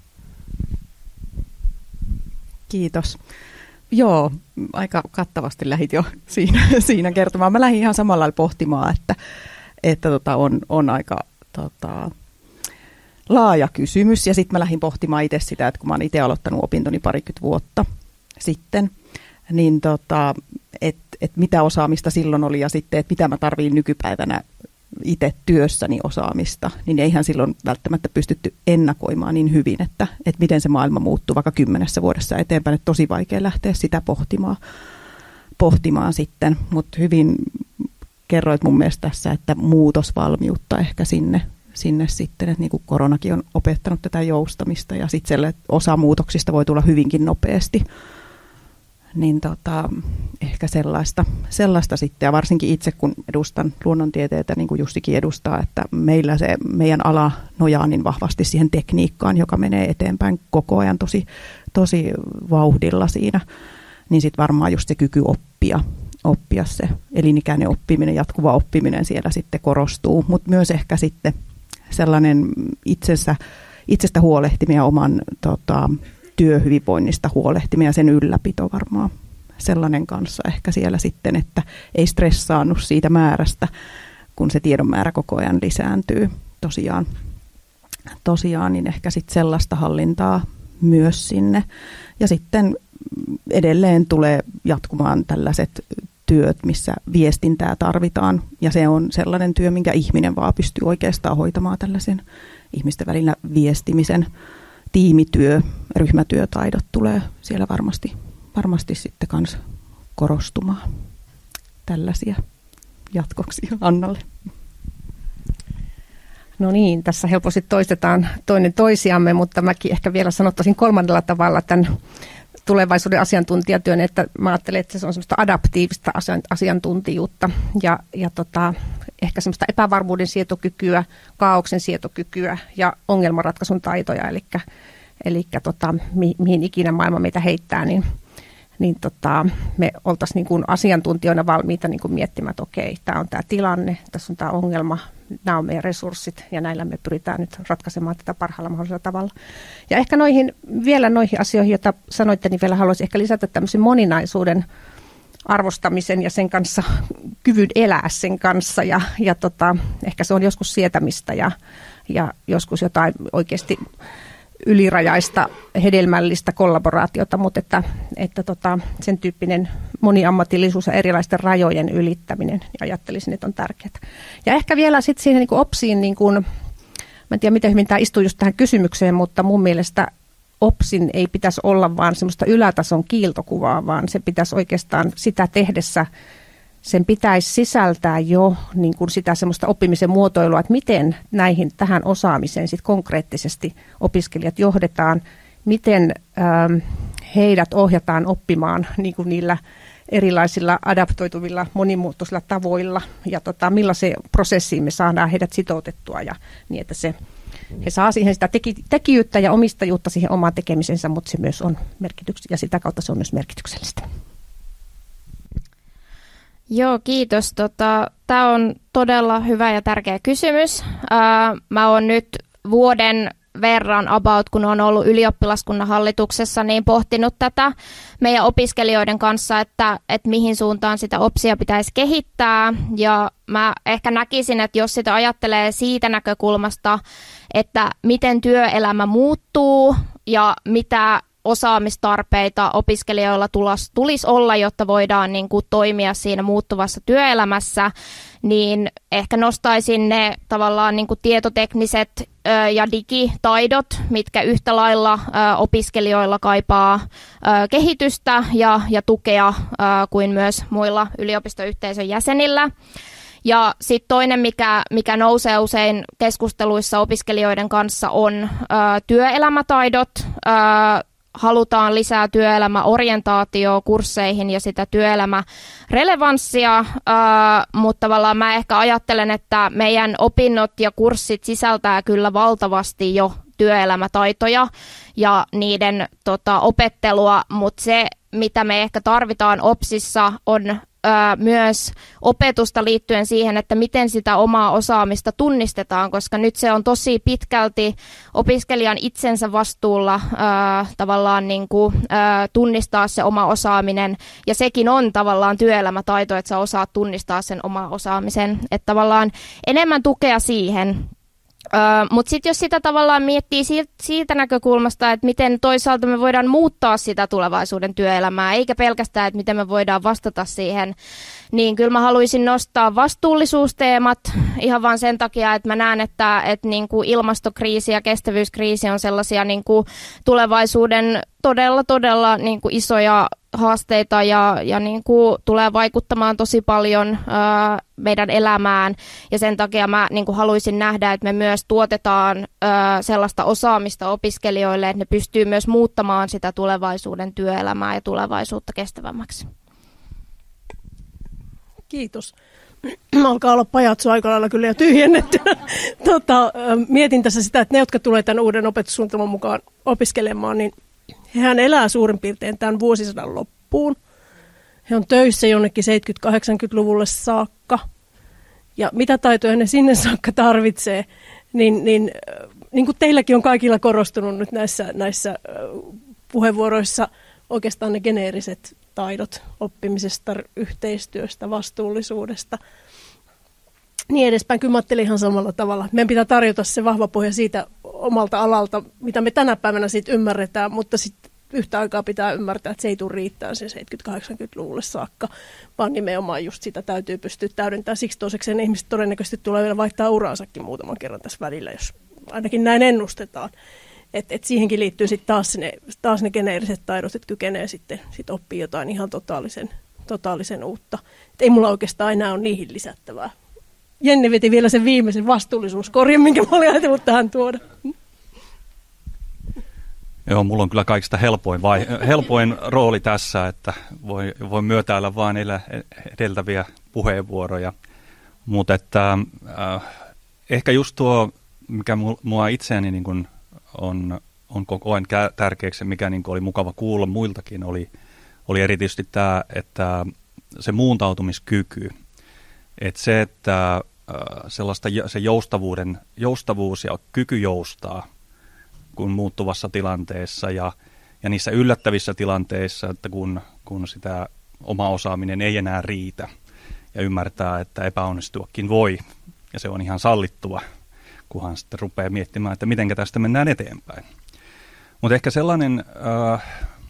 Kiitos. Joo, aika kattavasti lähdit jo siinä, siinä kertomaan. Mä lähdin ihan samalla lailla pohtimaan, että, että tota on, on aika tota, laaja kysymys. Ja sitten mä lähdin pohtimaan itse sitä, että kun mä oon itse aloittanut opintoni parikymmentä vuotta sitten, niin tota, että et mitä osaamista silloin oli ja sitten, että mitä mä tarviin nykypäivänä itse työssäni osaamista, niin eihän silloin välttämättä pystytty ennakoimaan niin hyvin, että, että miten se maailma muuttuu vaikka kymmenessä vuodessa eteenpäin, että tosi vaikea lähteä sitä pohtimaan, pohtimaan sitten, mutta hyvin kerroit mun mielestä tässä, että muutosvalmiutta ehkä sinne, sinne sitten, että niin kuin koronakin on opettanut tätä joustamista ja sitten osa muutoksista voi tulla hyvinkin nopeasti, niin tota, ehkä sellaista, sellaista sitten, ja varsinkin itse kun edustan luonnontieteitä, niin kuin Jussikin edustaa, että meillä se meidän ala nojaa niin vahvasti siihen tekniikkaan, joka menee eteenpäin koko ajan tosi, tosi vauhdilla siinä, niin sitten varmaan just se kyky oppia, oppia se elinikäinen oppiminen, jatkuva oppiminen siellä sitten korostuu, mutta myös ehkä sitten sellainen itsensä, itsestä huolehtiminen ja oman tota, työhyvinvoinnista huolehtiminen ja sen ylläpito varmaan sellainen kanssa ehkä siellä sitten, että ei stressaannut siitä määrästä, kun se tiedon määrä koko ajan lisääntyy tosiaan. Tosiaan niin ehkä sitten sellaista hallintaa myös sinne. Ja sitten edelleen tulee jatkumaan tällaiset työt, missä viestintää tarvitaan. Ja se on sellainen työ, minkä ihminen vaan pystyy oikeastaan hoitamaan tällaisen ihmisten välillä viestimisen. Tiimityö, ryhmätyötaidot tulee siellä varmasti, varmasti sitten kans korostumaan. Tällaisia jatkoksi Annalle. No niin, tässä helposti toistetaan toinen toisiamme, mutta mäkin ehkä vielä sanottaisin kolmannella tavalla tämän tulevaisuuden asiantuntijatyön, että mä ajattelen, että se on semmoista adaptiivista asiantuntijuutta ja, ja tota, ehkä semmoista epävarmuuden sietokykyä, kaaoksen sietokykyä ja ongelmanratkaisun taitoja, eli, eli tota, mi, mihin ikinä maailma meitä heittää, niin, niin tota, me oltaisiin niin kuin asiantuntijoina valmiita niin kuin miettimään, että okei, tämä on tämä tilanne, tässä on tämä ongelma, nämä on meidän resurssit ja näillä me pyritään nyt ratkaisemaan tätä parhaalla mahdollisella tavalla. Ja ehkä noihin, vielä noihin asioihin, joita sanoitte, niin vielä haluaisin ehkä lisätä tämmöisen moninaisuuden arvostamisen ja sen kanssa, kyvyn elää sen kanssa ja, ja tota, ehkä se on joskus sietämistä ja, ja joskus jotain oikeasti ylirajaista hedelmällistä kollaboraatiota, mutta että, että tota, sen tyyppinen moniammatillisuus ja erilaisten rajojen ylittäminen, ja ajattelisin, että on tärkeää. Ja ehkä vielä sitten siihen niin kuin OPSiin, niin kuin, mä en tiedä miten hyvin tämä istuu just tähän kysymykseen, mutta mun mielestä OPSin ei pitäisi olla vaan semmoista ylätason kiiltokuvaa, vaan se pitäisi oikeastaan sitä tehdessä, sen pitäisi sisältää jo niin kuin sitä semmoista oppimisen muotoilua, että miten näihin tähän osaamiseen sit konkreettisesti opiskelijat johdetaan, miten ähm, heidät ohjataan oppimaan niin kuin niillä erilaisilla adaptoituvilla monimuotoisilla tavoilla ja tota, millaiseen prosessiin me saadaan heidät sitoutettua ja niin, että se, he saa siihen sitä teki, tekijyyttä ja omistajuutta siihen omaan tekemisensä, mutta se myös on merkityks- ja sitä kautta se on myös merkityksellistä. Joo, kiitos. Tota, tämä on todella hyvä ja tärkeä kysymys. Ää, mä oon nyt vuoden verran about, kun on ollut ylioppilaskunnan hallituksessa, niin pohtinut tätä meidän opiskelijoiden kanssa, että, että mihin suuntaan sitä OPSia pitäisi kehittää. Ja mä ehkä näkisin, että jos sitä ajattelee siitä näkökulmasta, että miten työelämä muuttuu ja mitä osaamistarpeita opiskelijoilla tulos, tulisi olla, jotta voidaan niin kuin, toimia siinä muuttuvassa työelämässä, niin ehkä nostaisin ne tavallaan niin kuin, tietotekniset ö, ja digitaidot, mitkä yhtä lailla ö, opiskelijoilla kaipaa ö, kehitystä ja, ja tukea ö, kuin myös muilla yliopistoyhteisön jäsenillä. Ja sitten toinen, mikä, mikä nousee usein keskusteluissa opiskelijoiden kanssa, on ö, työelämätaidot. Ö, halutaan lisää työelämäorientaatioa kursseihin ja sitä työelämärelevanssia, ää, mutta tavallaan mä ehkä ajattelen, että meidän opinnot ja kurssit sisältää kyllä valtavasti jo työelämätaitoja ja niiden tota, opettelua, mutta se, mitä me ehkä tarvitaan OPSissa, on ää, myös opetusta liittyen siihen, että miten sitä omaa osaamista tunnistetaan, koska nyt se on tosi pitkälti opiskelijan itsensä vastuulla ää, tavallaan niin kuin, ää, tunnistaa se oma osaaminen, ja sekin on tavallaan työelämätaito, että sä osaat tunnistaa sen oma osaamisen, että tavallaan enemmän tukea siihen. Öö, mutta sitten jos sitä tavallaan miettii siitä, siitä näkökulmasta, että miten toisaalta me voidaan muuttaa sitä tulevaisuuden työelämää, eikä pelkästään, että miten me voidaan vastata siihen, niin kyllä mä haluaisin nostaa vastuullisuusteemat ihan vaan sen takia, että mä näen, että, että niin kuin ilmastokriisi ja kestävyyskriisi on sellaisia niin kuin tulevaisuuden todella, todella niin kuin isoja haasteita ja, ja niin kuin tulee vaikuttamaan tosi paljon ää, meidän elämään, ja sen takia mä niin kuin haluaisin nähdä, että me myös tuotetaan ää, sellaista osaamista opiskelijoille, että ne pystyy myös muuttamaan sitä tulevaisuuden työelämää ja tulevaisuutta kestävämmäksi. Kiitos. Alkaa olla pajatso aika lailla kyllä jo tyhjennettynä. Tota, mietin tässä sitä, että ne, jotka tulee tämän uuden opetussuunnitelman mukaan opiskelemaan, niin hehän elää suurin piirtein tämän vuosisadan loppuun. He on töissä jonnekin seitsemänkymmentä-kahdeksankymmentäluvulle saakka. Ja mitä taitoja ne sinne saakka tarvitsee, niin, niin, niin kuin teilläkin on kaikilla korostunut nyt näissä, näissä puheenvuoroissa oikeastaan ne geneeriset taidot oppimisesta, yhteistyöstä, vastuullisuudesta, niin edespäin. Kyllä mä ajattelin ihan samalla tavalla. Meidän pitää tarjota se vahva pohja siitä omalta alalta, mitä me tänä päivänä siitä ymmärretään, mutta sitten yhtä aikaa pitää ymmärtää, että se ei tule riittää sen seitsemänkymmentä-kahdeksankymmentäluvulle saakka, vaan nimenomaan just sitä täytyy pystyä täydentämään. Siksi toisekseen ihmiset todennäköisesti tulee vielä vaihtaa uraansakin muutaman kerran tässä välillä, jos ainakin näin ennustetaan. Että et siihenkin liittyy sitten taas ne, taas ne geneeriset taidot, että kykenee sitten sit oppia jotain ihan totaalisen, totaalisen uutta. Et ei mulla oikeastaan enää ole niihin lisättävää. Jenni veti vielä sen viimeisen vastuullisuuskorjan, minkä mä olin ajatellut tähän tuoda. Joo, mulla on kyllä kaikista helpoin, vai, helpoin rooli tässä, että voi, voi myötäillä vain edeltäviä puheenvuoroja. Mutta että äh, ehkä just tuo, mikä mua itseäni niin kun on, on koko ajan tärkeäksi, mikä niin kun oli mukava kuulla muiltakin, oli, oli erityisesti tämä, että se muuntautumiskyky. Että se, että äh, sellaista se joustavuuden, joustavuus ja kyky joustaa kun muuttuvassa tilanteessa ja, ja niissä yllättävissä tilanteissa, että kun, kun sitä oma osaaminen ei enää riitä ja ymmärtää, että epäonnistuakin voi ja se on ihan sallittua, kunhan sitten rupeaa miettimään, että miten tästä mennään eteenpäin. Mutta ehkä sellainen äh,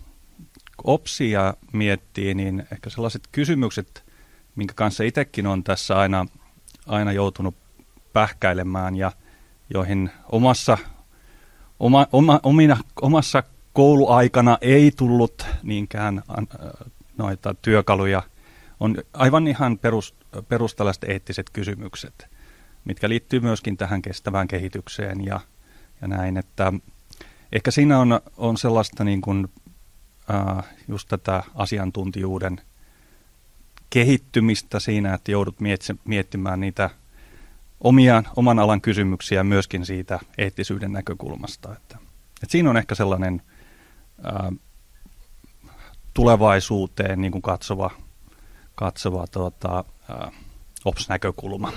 opsia miettii, niin ehkä sellaiset kysymykset, minkä kanssa itsekin on tässä aina, aina joutunut pähkäilemään ja joihin omassa Oma, oma, omina, omassa kouluaikana ei tullut niinkään noita työkaluja. On aivan ihan perus, perustellaiset eettiset kysymykset, mitkä liittyy myöskin tähän kestävään kehitykseen ja, ja näin. Että ehkä siinä on, on sellaista niin kuin, äh, just tätä asiantuntijuuden kehittymistä siinä, että joudut miettimään niitä Omia, oman alan kysymyksiä myöskin siitä eettisyyden näkökulmasta. Että, että siinä on ehkä sellainen ää, tulevaisuuteen niin kuin katsova, katsova tuota, ää, ops-näkökulma.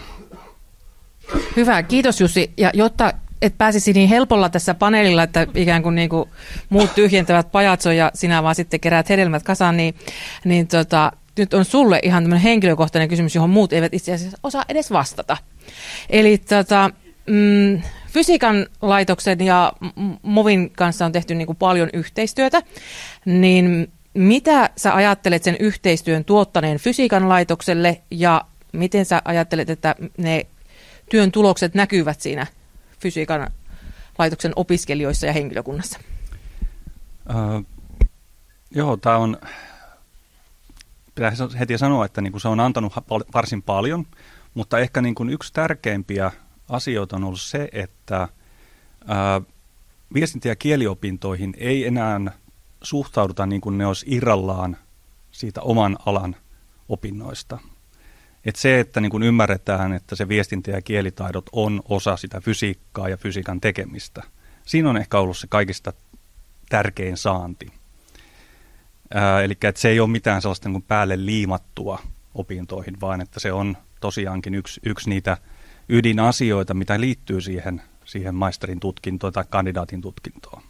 Hyvä, kiitos Jussi. Ja jotta et pääsisi niin helpolla tässä paneelilla, että ikään kuin, niin kuin muut tyhjentävät pajatso ja sinä vaan sitten keräät hedelmät kasaan, niin, niin tota, nyt on sulle ihan tämmöinen henkilökohtainen kysymys, johon muut eivät itse asiassa osaa edes vastata. Eli tota, mm, fysiikan laitoksen ja Movin kanssa on tehty niin kuin paljon yhteistyötä, niin mitä sä ajattelet sen yhteistyön tuottaneen fysiikan laitokselle ja miten sä ajattelet, että ne työn tulokset näkyvät siinä fysiikan laitoksen opiskelijoissa ja henkilökunnassa? Uh, joo, tämä on, pitäisi heti sanoa, että niin kuin se on antanut varsin paljon, mutta ehkä niin kuin yksi tärkeimpiä asioita on ollut se, että ää, viestintä- ja kieliopintoihin ei enää suhtauduta niin kuin ne olisi irrallaan siitä oman alan opinnoista. Et se, että niin kuin ymmärretään, että se viestintä- ja kielitaidot on osa sitä fysiikkaa ja fysiikan tekemistä. Siinä on ehkä ollut se kaikista tärkein saanti. Ää, eli että se ei ole mitään sellaista niin kuin päälle liimattua opintoihin, vaan että se on tosiaankin yksi, yksi niitä ydinasioita, mitä liittyy siihen, siihen maisterin tutkintoon tai kandidaatin tutkintoon.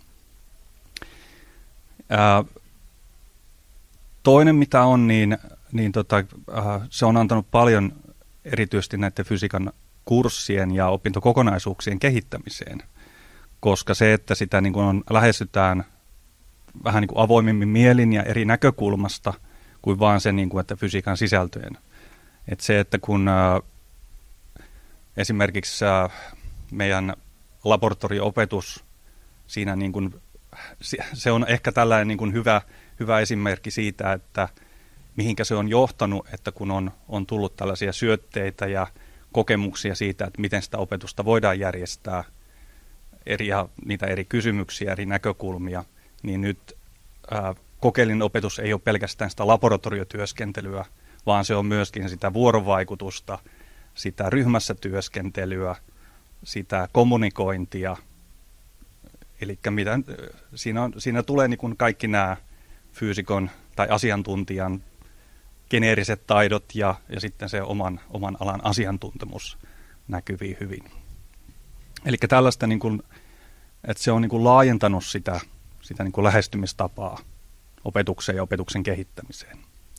Ää, toinen mitä on, niin, niin tota, ää, se on antanut paljon erityisesti näiden fysiikan kurssien ja opintokokonaisuuksien kehittämiseen, koska se, että sitä niin kuin on, lähestytään vähän niin kuin avoimemmin mielin ja eri näkökulmasta kuin vaan se, niin kuin, että fysiikan sisältöjen. Että se, että kun ää, esimerkiksi ää, meidän laboratorioopetus, siinä niin kuin, se on ehkä tällainen niin kuin hyvä, hyvä esimerkki siitä, että mihinkä se on johtanut, että kun on, on tullut tällaisia syötteitä ja kokemuksia siitä, että miten sitä opetusta voidaan järjestää, eri, ja niitä eri kysymyksiä, eri näkökulmia, niin nyt ää, kokeellinen opetus ei ole pelkästään sitä laboratoriotyöskentelyä, vaan se on myöskin sitä vuorovaikutusta, sitä ryhmässä työskentelyä, sitä kommunikointia. Eli mitä, siinä, on, siinä tulee niin kuin kaikki nämä fyysikon tai asiantuntijan geneeriset taidot ja, ja sitten se oman, oman alan asiantuntemus näkyviin hyvin. Eli tällaista, niin kuin, että se on niin kuin laajentanut sitä, sitä niin kuin lähestymistapaa opetukseen ja opetuksen kehittämiseen.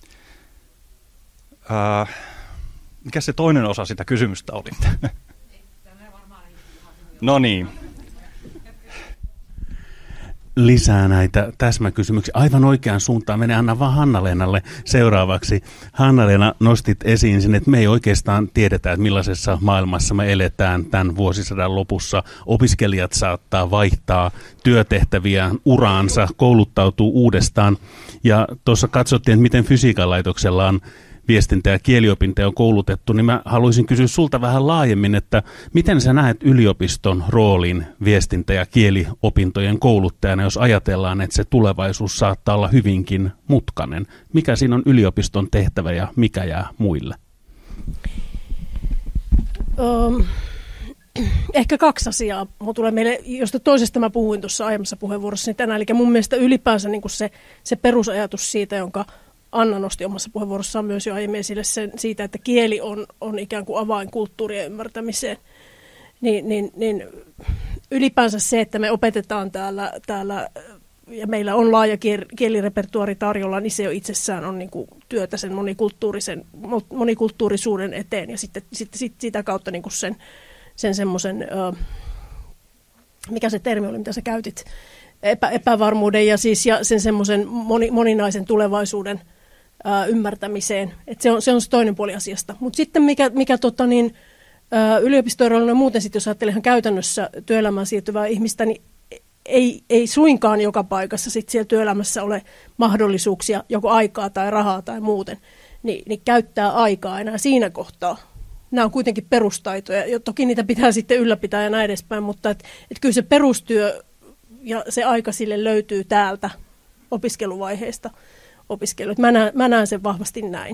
Ää, mikä se toinen osa sitä kysymystä oli? No niin. Lisää näitä täsmäkysymyksiä. Aivan oikeaan suuntaan menee. Anna vaan Hanna-Leenalle seuraavaksi. Hanna-Leena, nostit esiin sen, että me ei oikeastaan tiedetä, että millaisessa maailmassa me eletään tämän vuosisadan lopussa. Opiskelijat saattaa vaihtaa työtehtäviä, uraansa, kouluttautuu uudestaan. Ja tuossa katsottiin, että miten fysiikan laitoksella on viestintä- ja kieliopintoja on koulutettu, niin mä haluaisin kysyä sulta vähän laajemmin, että miten sä näet yliopiston roolin viestintä- ja kieliopintojen kouluttajana, jos ajatellaan, että se tulevaisuus saattaa olla hyvinkin mutkainen. Mikä siinä on yliopiston tehtävä ja mikä jää muille? Um, ehkä kaksi asiaa. Mun tulee meille, josta toisesta mä puhuin tuossa aiemmassa puheenvuorossani tänään, eli mun mielestä ylipäänsä niin kuin se, se perusajatus siitä, jonka Anna nosti omassa puheenvuorossaan myös jo aiemmin esille sen, siitä, että kieli on, on ikään kuin avain kulttuurien ymmärtämiseen. Niin, niin, niin ylipäänsä se, että me opetetaan täällä, täällä ja meillä on laaja kielirepertuaari tarjolla, niin se jo itsessään on niin kuin työtä sen monikulttuurisen, monikulttuurisuuden eteen ja sitten, sitten sit sitä kautta niin kuin sen, sen semmoisen, mikä se termi oli, mitä sä käytit, epä, epävarmuuden ja, siis, ja sen semmoisen moni, moninaisen tulevaisuuden ää, ymmärtämiseen. Et se, on, se on se toinen puoli asiasta. Mutta sitten mikä, mikä tota niin, yliopistoeroilla muuten sitten, jos ajattelee ihan käytännössä työelämään siirtyvää ihmistä, niin ei, ei suinkaan joka paikassa sit siellä työelämässä ole mahdollisuuksia, joko aikaa tai rahaa tai muuten, niin, niin käyttää aikaa enää siinä kohtaa. Nämä on kuitenkin perustaitoja, ja toki niitä pitää sitten ylläpitää ja näin edespäin, mutta et, et kyllä se perustyö ja se aika sille löytyy täältä opiskeluvaiheesta opiskeluun. Mä näen, mä näen sen vahvasti näin.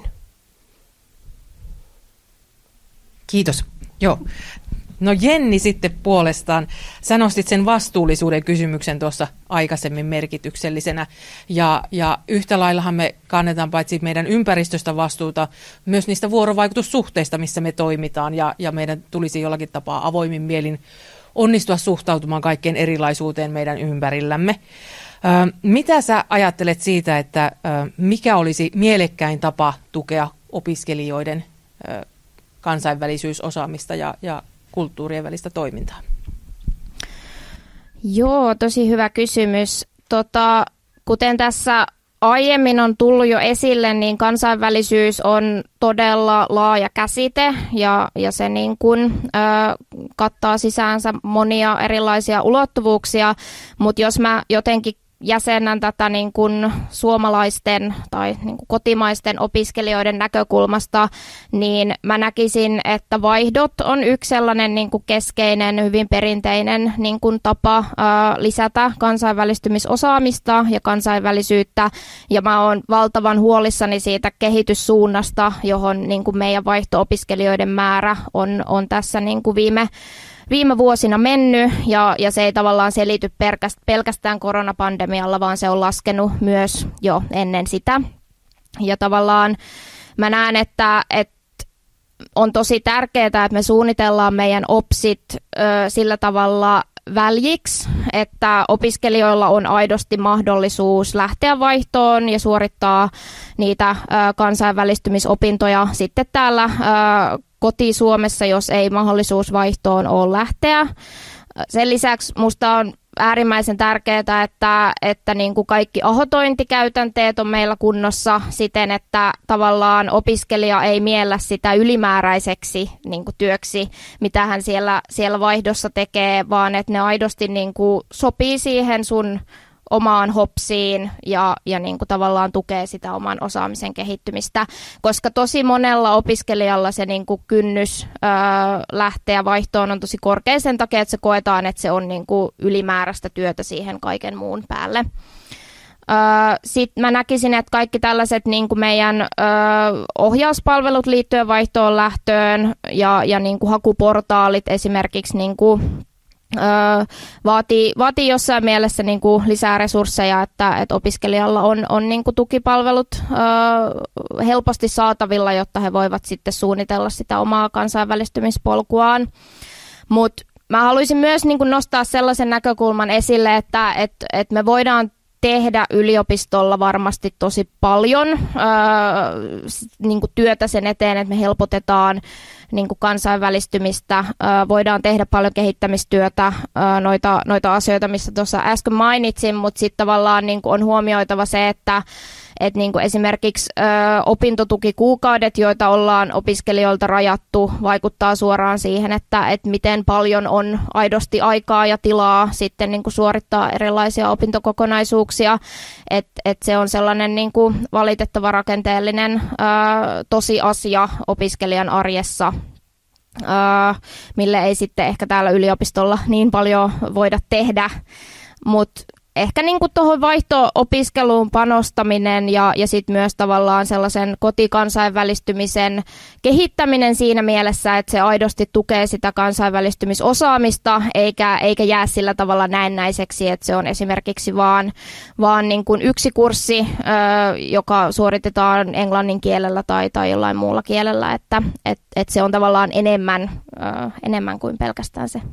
Kiitos. Joo. No Jenni sitten puolestaan, sä nostit sen vastuullisuuden kysymyksen tuossa aikaisemmin merkityksellisenä, ja, ja yhtä laillahan me kannetaan paitsi meidän ympäristöstä vastuuta, myös niistä vuorovaikutussuhteista, missä me toimitaan, ja, ja meidän tulisi jollakin tapaa avoimin mielin onnistua suhtautumaan kaikkeen erilaisuuteen meidän ympärillämme. Ö, mitä sä ajattelet siitä, että ö, mikä olisi mielekkäin tapa tukea opiskelijoiden ö, kansainvälisyysosaamista ja, ja kulttuurien välistä toimintaa? Joo, tosi hyvä kysymys. Tota, kuten tässä aiemmin on tullut jo esille, niin kansainvälisyys on todella laaja käsite ja, ja se niin kuin, ö, kattaa sisäänsä monia erilaisia ulottuvuuksia, mutta jos mä jotenkin jäsennän tätä niin kuin suomalaisten tai niin kuin kotimaisten opiskelijoiden näkökulmasta, niin mä näkisin, että vaihdot on yksi sellainen niin kuin keskeinen, hyvin perinteinen niin kuin tapa ää, lisätä kansainvälistymisosaamista ja kansainvälisyyttä, ja mä oon valtavan huolissani siitä kehityssuunnasta, johon niin kuin meidän vaihto-opiskelijoiden määrä on, on tässä niin kuin viime viime vuosina mennyt, ja, ja se ei tavallaan selity pelkästään koronapandemialla, vaan se on laskenut myös jo ennen sitä. Ja tavallaan mä näen, että, että on tosi tärkeää, että me suunnitellaan meidän opsit ö, sillä tavalla väljiksi, että opiskelijoilla on aidosti mahdollisuus lähteä vaihtoon ja suorittaa niitä ö, kansainvälistymisopintoja sitten täällä ö, koti-Suomessa, jos ei mahdollisuus vaihtoon ole lähteä. Sen lisäksi musta on äärimmäisen tärkeää, että, että niin kuin kaikki ahotointikäytänteet on meillä kunnossa siten, että tavallaan opiskelija ei miellä sitä ylimääräiseksi niin kuin työksi, mitä hän siellä, siellä vaihdossa tekee, vaan että ne aidosti niin kuin sopii siihen sun omaan hopsiin ja, ja niin kuin tavallaan tukee sitä oman osaamisen kehittymistä, koska tosi monella opiskelijalla se niin kuin kynnys öö, lähteä vaihtoon on tosi korkea sen takia, että se koetaan, että se on niin kuin ylimääräistä työtä siihen kaiken muun päälle. Öö, Sitten mä näkisin, että kaikki tällaiset niin kuin meidän öö, ohjauspalvelut liittyen vaihtoon lähtöön ja, ja niin kuin hakuportaalit esimerkiksi niin kuin Öö, vaatii, vaatii jossain mielessä niin kuin lisää resursseja, että, että opiskelijalla on, on niin kuin tukipalvelut öö, helposti saatavilla, jotta he voivat sitten suunnitella sitä omaa kansainvälistymispolkuaan. Mutta mä haluaisin myös niin kuin nostaa sellaisen näkökulman esille, että, että, että me voidaan tehdä yliopistolla varmasti tosi paljon öö, niin kuin työtä sen eteen, että me helpotetaan niin kuin kansainvälistymistä. Öö, voidaan tehdä paljon kehittämistyötä, öö, noita, noita asioita, mistä tuossa äsken mainitsin, mutta sitten tavallaan niin kuin on huomioitava se, että et niin kuin esimerkiksi ö, opintotukikuukaudet, joita ollaan opiskelijoilta rajattu, vaikuttaa suoraan siihen, että et miten paljon on aidosti aikaa ja tilaa sitten niin kuin suorittaa erilaisia opintokokonaisuuksia. Et, et se on sellainen niin kuin valitettava rakenteellinen ö, tosiasia opiskelijan arjessa, ö, mille ei sitten ehkä täällä yliopistolla niin paljon voida tehdä, mutta ehkä niin kuin tuohon vaihto-opiskeluun panostaminen ja, ja sitten myös tavallaan sellaisen kotikansainvälistymisen kehittäminen siinä mielessä, että se aidosti tukee sitä kansainvälistymisosaamista, eikä, eikä jää sillä tavalla näennäiseksi, että se on esimerkiksi vaan, vaan niin kuin yksi kurssi, ö, joka suoritetaan englannin kielellä tai, tai jollain muulla kielellä, että et, et se on tavallaan enemmän, ö, enemmän kuin pelkästään se.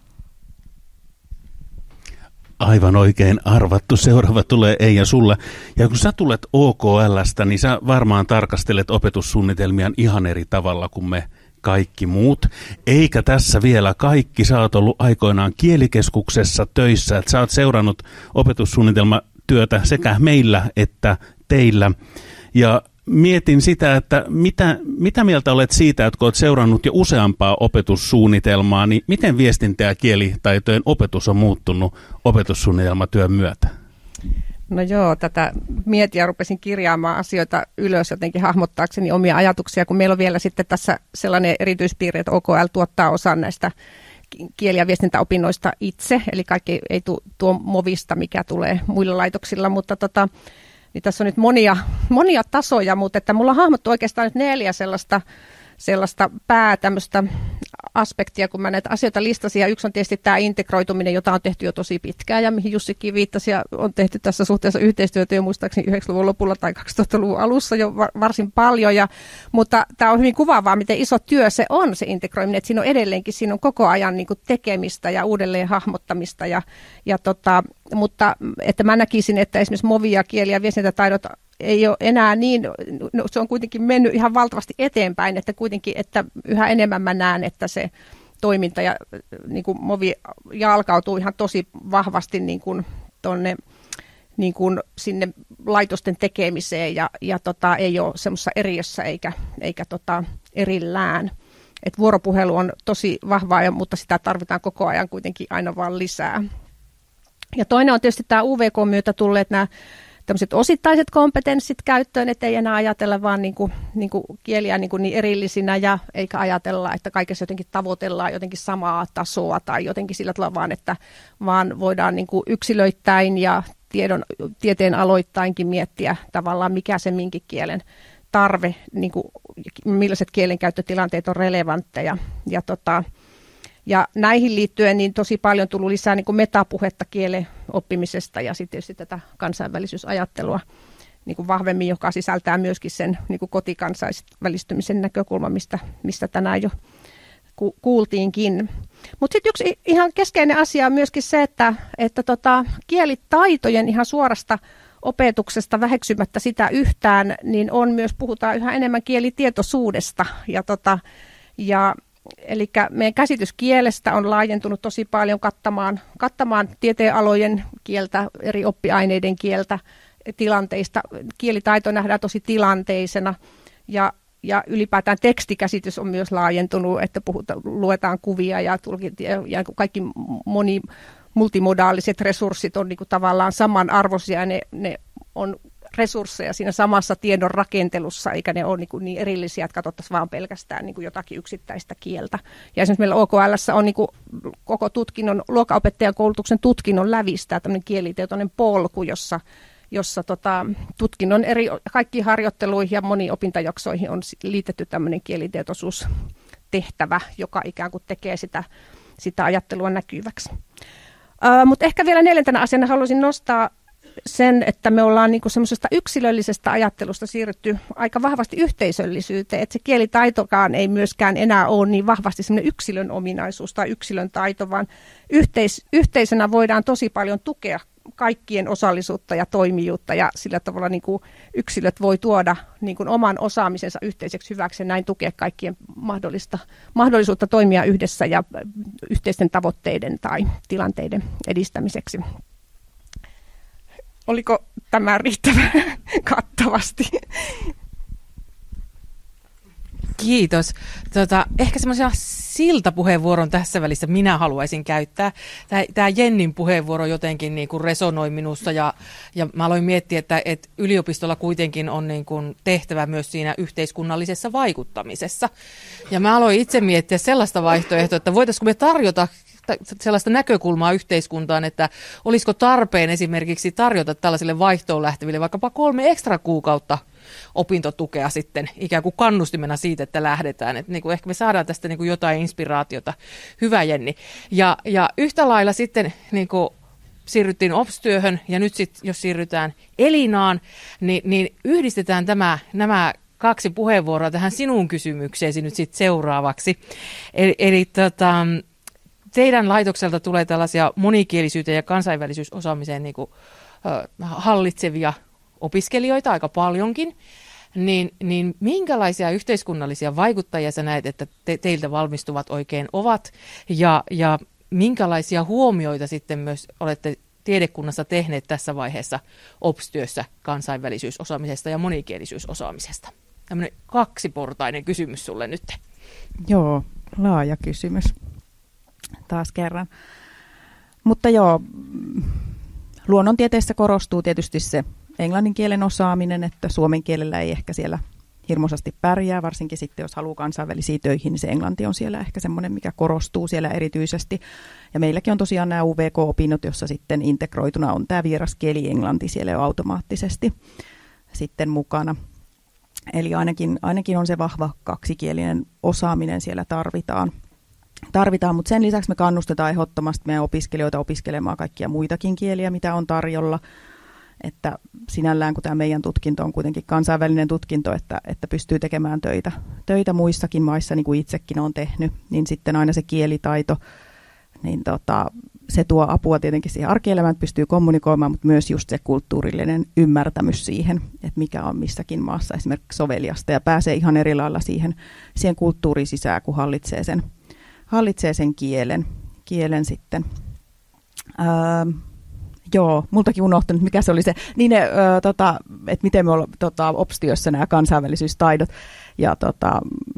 Aivan oikein arvattu. Seuraava tulee Eija sulle. Ja kun sä tulet O K L:stä, niin sä varmaan tarkastelet opetussuunnitelmia ihan eri tavalla kuin me kaikki muut. Eikä tässä vielä kaikki. Sä oot ollut aikoinaan Kielikeskuksessa töissä. Että sä oot seurannut opetussuunnitelmatyötä sekä meillä että teillä. Ja mietin sitä, että mitä, mitä mieltä olet siitä, että kun olet seurannut jo useampaa opetussuunnitelmaa, niin miten viestintä- ja kielitaitojen opetus on muuttunut opetussuunnitelmatyön myötä? No joo, tätä mietin ja rupesin kirjaamaan asioita ylös jotenkin hahmottaakseni omia ajatuksia, kun meillä on vielä sitten tässä sellainen erityispiirre, että O K L tuottaa osan näistä kieli- ja viestintäopinnoista itse, eli kaikki ei tu, tuo movista, mikä tulee muilla laitoksilla, mutta tota, niin tässä on nyt monia, monia tasoja, mutta että mulla on hahmottu oikeastaan nyt neljä sellaista, sellaista pää tämmöistä aspektia, kun mä näitä asioita listasin. Ja yksi on tietysti tämä integroituminen, jota on tehty jo tosi pitkään ja mihin Jussikin viittasi. Ja on tehty tässä suhteessa yhteistyötä jo muistaakseni yhdeksänkymmentäluvun lopulla tai kaksituhattaluvun alussa jo varsin paljon. Ja, mutta tämä on hyvin kuvaavaa, miten iso työ se on, se integroiminen. Että siinä on edelleenkin siinä on koko ajan niin kuin tekemistä ja uudelleen hahmottamista. Ja, ja tota, mutta että mä näkisin, että esimerkiksi movi- ja kieli- ja viestintätaidot ei ole enää niin, no, se on kuitenkin mennyt ihan valtavasti eteenpäin, että kuitenkin, että yhä enemmän mä näen, että se toiminta ja niin kuin movi jalkautuu ihan tosi vahvasti niin kuin tonne, niin kuin sinne laitosten tekemiseen ja, ja tota, ei ole semmoisessa eriössä eikä, eikä tota erillään. Et vuoropuhelu on tosi vahvaa, ja, mutta sitä tarvitaan koko ajan kuitenkin aina vaan lisää. Ja toinen on tietysti tämä U V K myötä tulleet nämä tämmöiset osittaiset kompetenssit käyttöön, ettei enää ajatella vaan niin kuin, niin kuin kieliä niin, kuin niin erillisinä ja eikä ajatella, että kaikessa jotenkin tavoitellaan jotenkin samaa tasoa tai jotenkin sillä tavalla vaan, että vaan voidaan niin kuin yksilöittäin ja tiedon, tieteen aloittainkin miettiä tavallaan mikä se minkin kielen tarve, niin kuin, millaiset kielenkäyttötilanteet on relevantteja ja tota, Ja näihin liittyen niin tosi paljon tullut lisää niin kuin metapuhetta kielen oppimisesta ja sitten tietysti tätä kansainvälisyysajattelua niin kuin vahvemmin, joka sisältää myöskin sen niin kuin kotikansainvälistymisen näkökulma, mistä, mistä tänään jo ku, kuultiinkin. Mutta sitten yksi ihan keskeinen asia on myöskin se, että, että tota, kielitaitojen ihan suorasta opetuksesta väheksymättä sitä yhtään, niin on myös, puhutaan yhä enemmän kielitietoisuudesta. Ja tota, ja, eli meidän käsitys kielestä on laajentunut tosi paljon kattamaan, kattamaan tieteenalojen kieltä, eri oppiaineiden kieltä, tilanteista. Kielitaito nähdään tosi tilanteisena ja, ja ylipäätään tekstikäsitys on myös laajentunut, että puhutaan, luetaan kuvia ja, tulkit, ja, ja kaikki moni multimodaaliset resurssit on niin kuin tavallaan samanarvoisia ja ne, ne on resursseja siinä samassa tiedon rakentelussa, eikä ne ole niin, kuin niin erillisiä, että katsottaisiin vaan pelkästään niin kuin jotakin yksittäistä kieltä. Ja esimerkiksi meillä O K L:ssä on niin kuin koko tutkinnon, luokanopettajan koulutuksen tutkinnon lävistää tämmöinen kielitietoinen polku, jossa, jossa tota, tutkinnon eri kaikkiin harjoitteluihin ja moniin opintojaksoihin on liitetty tämmöinen kielitietoisuustehtävä, joka ikään kuin tekee sitä, sitä ajattelua näkyväksi. Uh, mutta ehkä vielä neljäntenä asiana haluaisin nostaa sen, että me ollaan niinku semmoisesta yksilöllisestä ajattelusta siirrytty aika vahvasti yhteisöllisyyteen, että se kielitaitokaan ei myöskään enää ole niin vahvasti semmoinen yksilön ominaisuus tai yksilön taito, vaan yhteis- yhteisönä voidaan tosi paljon tukea kaikkien osallisuutta ja toimijuutta ja sillä tavalla niin kuin yksilöt voi tuoda niin kuin oman osaamisensa yhteiseksi hyväksi ja näin tukea kaikkien mahdollista, mahdollisuutta toimia yhdessä ja yhteisten tavoitteiden tai tilanteiden edistämiseksi. Oliko tämä riittävän kattavasti? Kiitos. Tota, ehkä semmoisen siltapuheenvuoron tässä välissä minä haluaisin käyttää. Tämä Jennin puheenvuoro jotenkin niin kuin resonoi minussa ja, ja mä aloin miettiä, että, että yliopistolla kuitenkin on niin kuin tehtävä myös siinä yhteiskunnallisessa vaikuttamisessa. Ja mä aloin itse miettiä sellaista vaihtoehtoa, että voitaisiinko me tarjota sellaista näkökulmaa yhteiskuntaan, että olisiko tarpeen esimerkiksi tarjota tällaisille vaihtoon lähteville vaikkapa kolme ekstra kuukautta opintotukea sitten ikään kuin kannustimena siitä, että lähdetään. Että niin kuin ehkä me saadaan tästä niin kuin jotain inspiraatiota. Hyvä Jenni. Ja, ja yhtä lailla sitten niin kuin siirryttiin O P S-työhön ja nyt sitten jos siirrytään Elinaan, niin, niin yhdistetään tämä, nämä kaksi puheenvuoroa tähän sinun kysymykseesi nyt sitten seuraavaksi. Eli, eli tota, teidän laitokselta tulee tällaisia monikielisyyteen ja kansainvälisyysosaamiseen niin kuin, äh, hallitsevia opiskelijoita aika paljonkin, niin, niin minkälaisia yhteiskunnallisia vaikuttajia sä näet, että te, teiltä valmistuvat oikein ovat, ja, ja minkälaisia huomioita sitten myös olette tiedekunnassa tehneet tässä vaiheessa O P S-työssä kansainvälisyysosaamisesta ja monikielisyysosaamisesta? Tämmöinen kaksiportainen kysymys sulle nyt. Joo, laaja kysymys taas kerran. Mutta joo, luonnontieteessä korostuu tietysti se englannin kielen osaaminen, että suomen kielellä ei ehkä siellä hirmuisesti pärjää, varsinkin sitten jos haluaa kansainvälisiin töihin, niin se englanti on siellä ehkä semmoinen, mikä korostuu siellä erityisesti. Ja meilläkin on tosiaan nämä U V K-opinnot, jossa sitten integroituna on tämä vieraskieli englanti siellä jo automaattisesti sitten mukana. Eli ainakin, ainakin on se vahva kaksikielinen osaaminen siellä tarvitaan. Tarvitaan, mutta sen lisäksi me kannustetaan ehdottomasti meidän opiskelijoita opiskelemaan kaikkia muitakin kieliä, mitä on tarjolla. Että sinällään, kun tämä meidän tutkinto on kuitenkin kansainvälinen tutkinto, että, että pystyy tekemään töitä, töitä muissakin maissa, niin kuin itsekin on tehnyt, niin sitten aina se kielitaito, niin tota, se tuo apua tietenkin siihen arkielämään, että pystyy kommunikoimaan, mutta myös just se kulttuurillinen ymmärtämys siihen, että mikä on missäkin maassa esimerkiksi soveliasta, ja pääsee ihan eri lailla siihen, siihen kulttuuriin sisään, kun hallitsee sen, hallitsee sen kielen, kielen sitten. Öö, Joo, multakin unohtanut, mikä se oli se, niin ne, ö, tota, että miten me ollaan tota, O P S-työssä nämä kansainvälisyystaidot ja tota,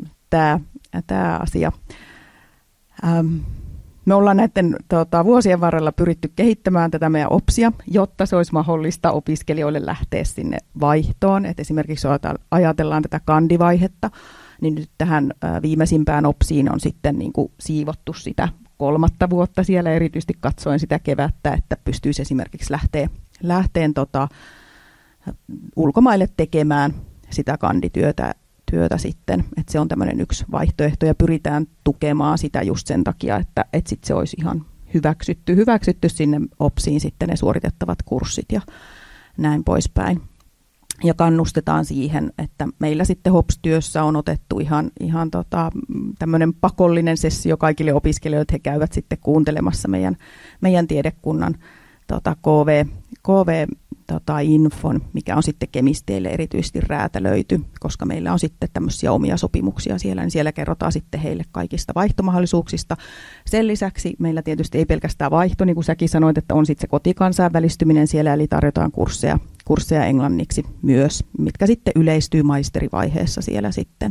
tämä asia. Ähm, me ollaan näiden tota, vuosien varrella pyritty kehittämään tätä meidän O P Sia, jotta se olisi mahdollista opiskelijoille lähteä sinne vaihtoon. Et esimerkiksi jos ajatellaan tätä kandivaihetta, niin nyt tähän ö, viimeisimpään O P Siin on sitten niin kuin siivottu sitä kolmatta vuotta siellä, erityisesti katsoen sitä kevättä, että pystyisi esimerkiksi lähteä, lähteen tota, ulkomaille tekemään sitä kandityötä työtä sitten. Että se on tämmöinen yksi vaihtoehto ja pyritään tukemaan sitä just sen takia, että, että sit se olisi ihan hyväksytty, hyväksytty sinne O P Siin sitten ne suoritettavat kurssit ja näin poispäin. ja kannustetaan siihen, että meillä sitten HOPS-työssä on otettu ihan, ihan tota, tämmöinen pakollinen sessio kaikille opiskelijoille, he käyvät sitten kuuntelemassa meidän, meidän tiedekunnan tota, K V, K V tota, infon, mikä on sitten kemisteille erityisesti räätälöity, koska meillä on sitten tämmöisiä omia sopimuksia siellä, niin siellä kerrotaan sitten heille kaikista vaihtomahdollisuuksista. Sen lisäksi meillä tietysti ei pelkästään vaihto, niin kuin säkin sanoit, että on sitten se kotikansainvälistyminen siellä, eli tarjotaan kursseja, kursseja englanniksi myös, mitkä sitten yleistyy maisterivaiheessa siellä sitten.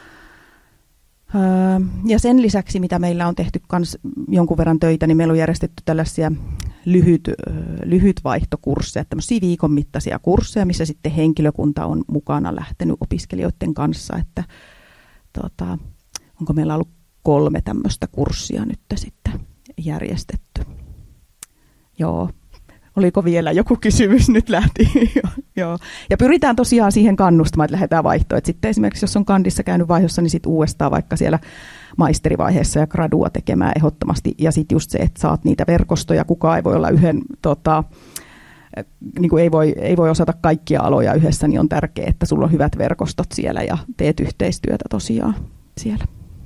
Ja sen lisäksi, mitä meillä on tehty kans jonkun verran töitä, niin meillä on järjestetty tällaisia lyhyt, lyhytvaihtokursseja, tämmöisiä viikon mittaisia kursseja, missä sitten henkilökunta on mukana lähtenyt opiskelijoiden kanssa, että tota, onko meillä ollut kolme tämmöistä kurssia nyt sitten järjestetty. Joo. Oliko vielä joku kysymys? Nyt lähti. Joo. Ja pyritään tosiaan siihen kannustamaan, että lähdetään vaihtoon. Et sitten esimerkiksi, jos on kandissa käynyt vaihdossa, niin sitten uudestaan vaikka siellä maisterivaiheessa ja gradua tekemään ehdottomasti. Ja sitten just se, että saat niitä verkostoja. Kukaan ei voi olla yhden, tota, niin kuin ei, voi, ei voi osata kaikkia aloja yhdessä, niin on tärkeää, että sulla on hyvät verkostot siellä ja teet yhteistyötä tosiaan siellä.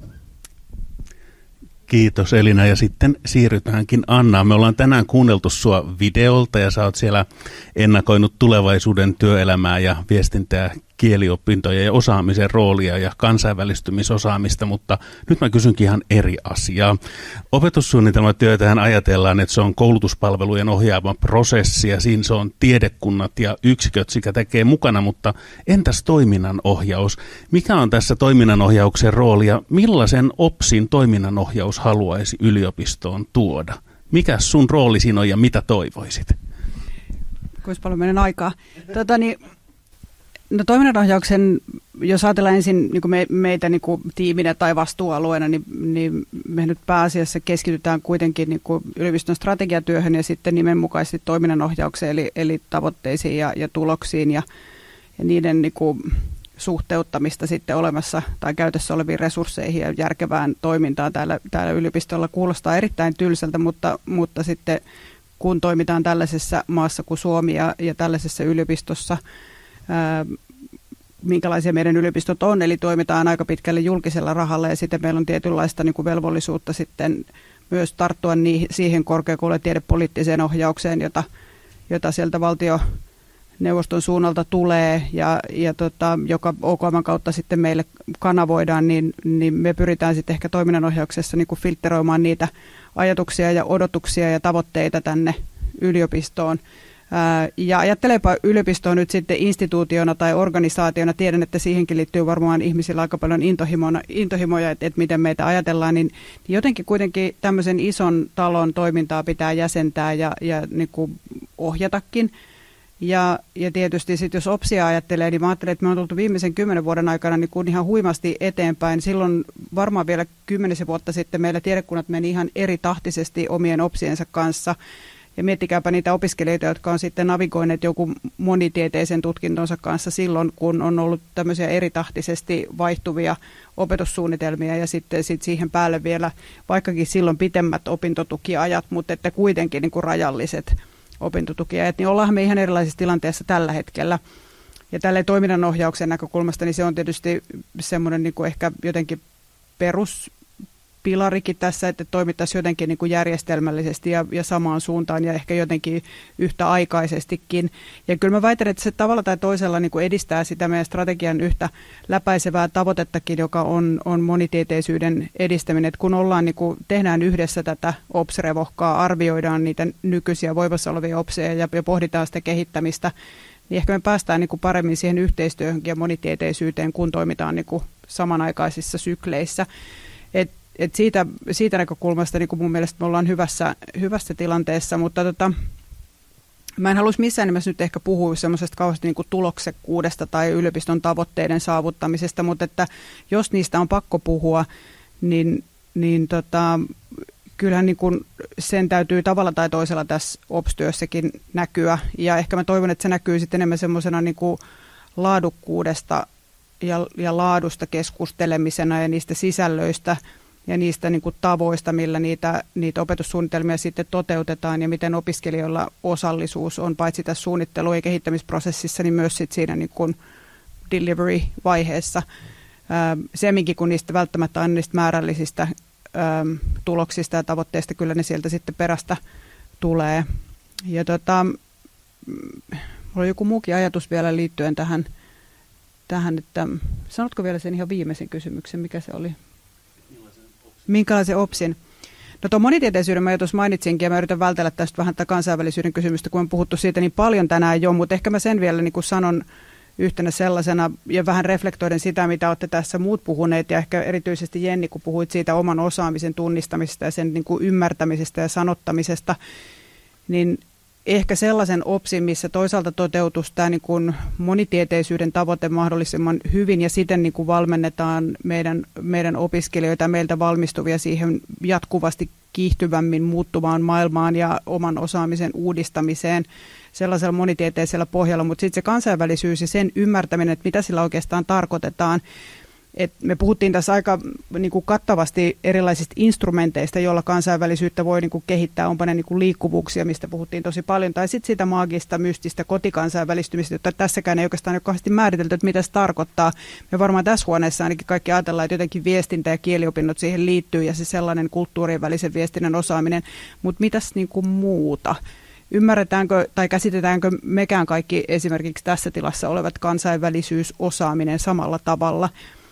Kiitos Elina, ja sitten siirrytäänkin Annaan. Me ollaan tänään kuunneltu sua videolta ja sä oot siellä ennakoinut tulevaisuuden työelämää ja viestintää, kieliopintoja ja osaamisen roolia ja kansainvälistymisosaamista, mutta nyt mä kysynkin ihan eri asiaa. Opetussuunnitelmatyötähän ajatellaan, että se on koulutuspalvelujen ohjaava prosessi ja siinä se on tiedekunnat ja yksiköt sekä tekee mukana, mutta entäs toiminnanohjaus? Mikä on tässä toiminnanohjauksen rooli ja millaisen OPSin toiminnanohjaus haluaisi yliopistoon tuoda? Mikä sun rooli siinä on ja mitä toivoisit? Kuinka paljon menen aikaa? Tota, niin, no, toiminnanohjauksen, jos ajatellaan ensin niin kuin me, meitä niin kuin tiiminä tai vastuualueena, niin, niin me nyt pääasiassa keskitytään kuitenkin niin kuin yliopiston strategiatyöhön ja sitten nimenmukaisesti toiminnanohjaukseen, eli, eli tavoitteisiin ja, ja tuloksiin ja, ja niiden niin kuin suhteuttamista sitten olemassa tai käytössä oleviin resursseihin ja järkevään toimintaan täällä, täällä yliopistolla. Kuulostaa erittäin tylsältä, mutta, mutta sitten kun toimitaan tällaisessa maassa kuin Suomi ja, ja tällaisessa yliopistossa, ää, minkälaisia meidän yliopistot on, eli toimitaan aika pitkälle julkisella rahalla ja sitten meillä on tietynlaista niin kuin velvollisuutta sitten myös tarttua niihin, siihen korkeakoulujen tiedepoliittiseen ohjaukseen, jota, jota sieltä valtioneuvoston suunnalta tulee ja, ja tota, joka O K M:n kautta sitten meille kanavoidaan, niin, niin me pyritään sitten ehkä toiminnanohjauksessa niin kuin filtteroimaan niitä ajatuksia ja odotuksia ja tavoitteita tänne yliopistoon. Ja ajattelepa yliopistoa nyt sitten instituutiona tai organisaationa, tiedän, että siihenkin liittyy varmaan ihmisillä aika paljon intohimoja, että, että miten meitä ajatellaan, niin jotenkin kuitenkin tämmöisen ison talon toimintaa pitää jäsentää ja, ja niin kuin ohjatakin. Ja, ja tietysti sitten jos OPSia ajattelee, niin mä ajattelen, että me on tultu viimeisen kymmenen vuoden aikana niin kuin ihan huimasti eteenpäin. Silloin varmaan vielä kymmenisen vuotta sitten meillä tiedekunnat meni ihan eri tahtisesti omien OPSiensa kanssa. Ja miettikääpä niitä opiskelijoita, jotka on sitten navigoineet joku monitieteisen tutkintonsa kanssa silloin, kun on ollut tämmöisiä eritahtisesti vaihtuvia opetussuunnitelmia ja sitten sit siihen päälle vielä, vaikkakin silloin pitemmät opintotukiajat, mutta että kuitenkin niin kuin rajalliset opintotukiajat, niin ollaan me ihan erilaisessa tilanteessa tällä hetkellä. Ja tällä toiminnanohjauksen näkökulmasta, niin se on tietysti semmoinen niin kuin ehkä jotenkin perus pilarikin tässä, että toimittaisiin jotenkin niin kuin järjestelmällisesti ja, ja samaan suuntaan ja ehkä jotenkin yhtäaikaisestikin. Ja kyllä mä väitän, että se tavalla tai toisella niin kuin edistää sitä meidän strategian yhtä läpäisevää tavoitettakin, joka on, on monitieteisyyden edistäminen. Että kun ollaan, niin kuin, tehdään yhdessä tätä OPS-revohkaa, arvioidaan niitä nykyisiä voimassa olevia OPSeja ja, ja pohditaan sitä kehittämistä, niin ehkä me päästään niin kuin paremmin siihen yhteistyöhönkin ja monitieteisyyteen, kun toimitaan niin kuin samanaikaisissa sykleissä. Et Et siitä, siitä näkökulmasta niin kuin mun mielestä me ollaan hyvässä, hyvässä tilanteessa, mutta tota, mä en haluaisi missään nimessä nyt ehkä puhua semmoisesta kauheasti niin kuin tuloksekkuudesta tai yliopiston tavoitteiden saavuttamisesta, mutta että jos niistä on pakko puhua, niin, niin tota, kyllähän niin kuin sen täytyy tavalla tai toisella tässä OPS-työssäkin näkyä. Ja ehkä mä toivon, että se näkyy sitten enemmän semmoisena niin kuin laadukkuudesta ja, ja laadusta keskustelemisena ja niistä sisällöistä, ja niistä niin kuin tavoista, millä niitä, niitä opetussuunnitelmia sitten toteutetaan ja miten opiskelijoilla osallisuus on paitsi tässä suunnittelu- ja kehittämisprosessissa, niin myös sit siinä niin kuin delivery-vaiheessa. Semminkin kun niistä välttämättä aina niistä määrällisistä äm, tuloksista ja tavoitteista, kyllä ne sieltä sitten perästä tulee. Ja tota, mulla on joku muukin ajatus vielä liittyen tähän, tähän, että sanotko vielä sen ihan viimeisen kysymyksen, mikä se oli? Minkälaisen opsin? No tuon monitieteisyyden mä jo tuossa mainitsinkin, ja mä yritän vältellä tästä vähän tätä kansainvälisyyden kysymystä, kun on puhuttu siitä niin paljon tänään jo, mutta ehkä mä sen vielä niin kuin sanon yhtenä sellaisena, ja vähän reflektoiden sitä, mitä olette tässä muut puhuneet, ja ehkä erityisesti Jenni, kun puhuit siitä oman osaamisen tunnistamisesta ja sen niin kuin ymmärtämisestä ja sanottamisesta, niin ehkä sellaisen opsin, missä toisaalta toteutus tämä niin kuin monitieteisyyden tavoite mahdollisimman hyvin ja siten niin kuin valmennetaan meidän, meidän opiskelijoita, meiltä valmistuvia siihen jatkuvasti kiihtyvämmin muuttuvaan maailmaan ja oman osaamisen uudistamiseen sellaisella monitieteisellä pohjalla, mutta sitten se kansainvälisyys ja sen ymmärtäminen, että mitä sillä oikeastaan tarkoitetaan. Et me puhuttiin tässä aika niin kuin kattavasti erilaisista instrumenteista, joilla kansainvälisyyttä voi niin kuin kehittää, onpa ne niin kuin liikkuvuuksia, mistä puhuttiin tosi paljon, tai sitten sitä maagista, mystistä kotikansainvälistymistä, jota tässäkään ei oikeastaan ole kauheasti määritelty, että mitä se tarkoittaa. Me varmaan tässä huoneessa ainakin kaikki ajatellaan, että jotenkin viestintä ja kieliopinnot siihen liittyy, ja se sellainen kulttuurien välisen viestinnän osaaminen, mutta mitäs niin kuin muuta? Ymmärretäänkö tai käsitetäänkö mekään kaikki esimerkiksi tässä tilassa olevat kansainvälisyysosaaminen samalla tavalla?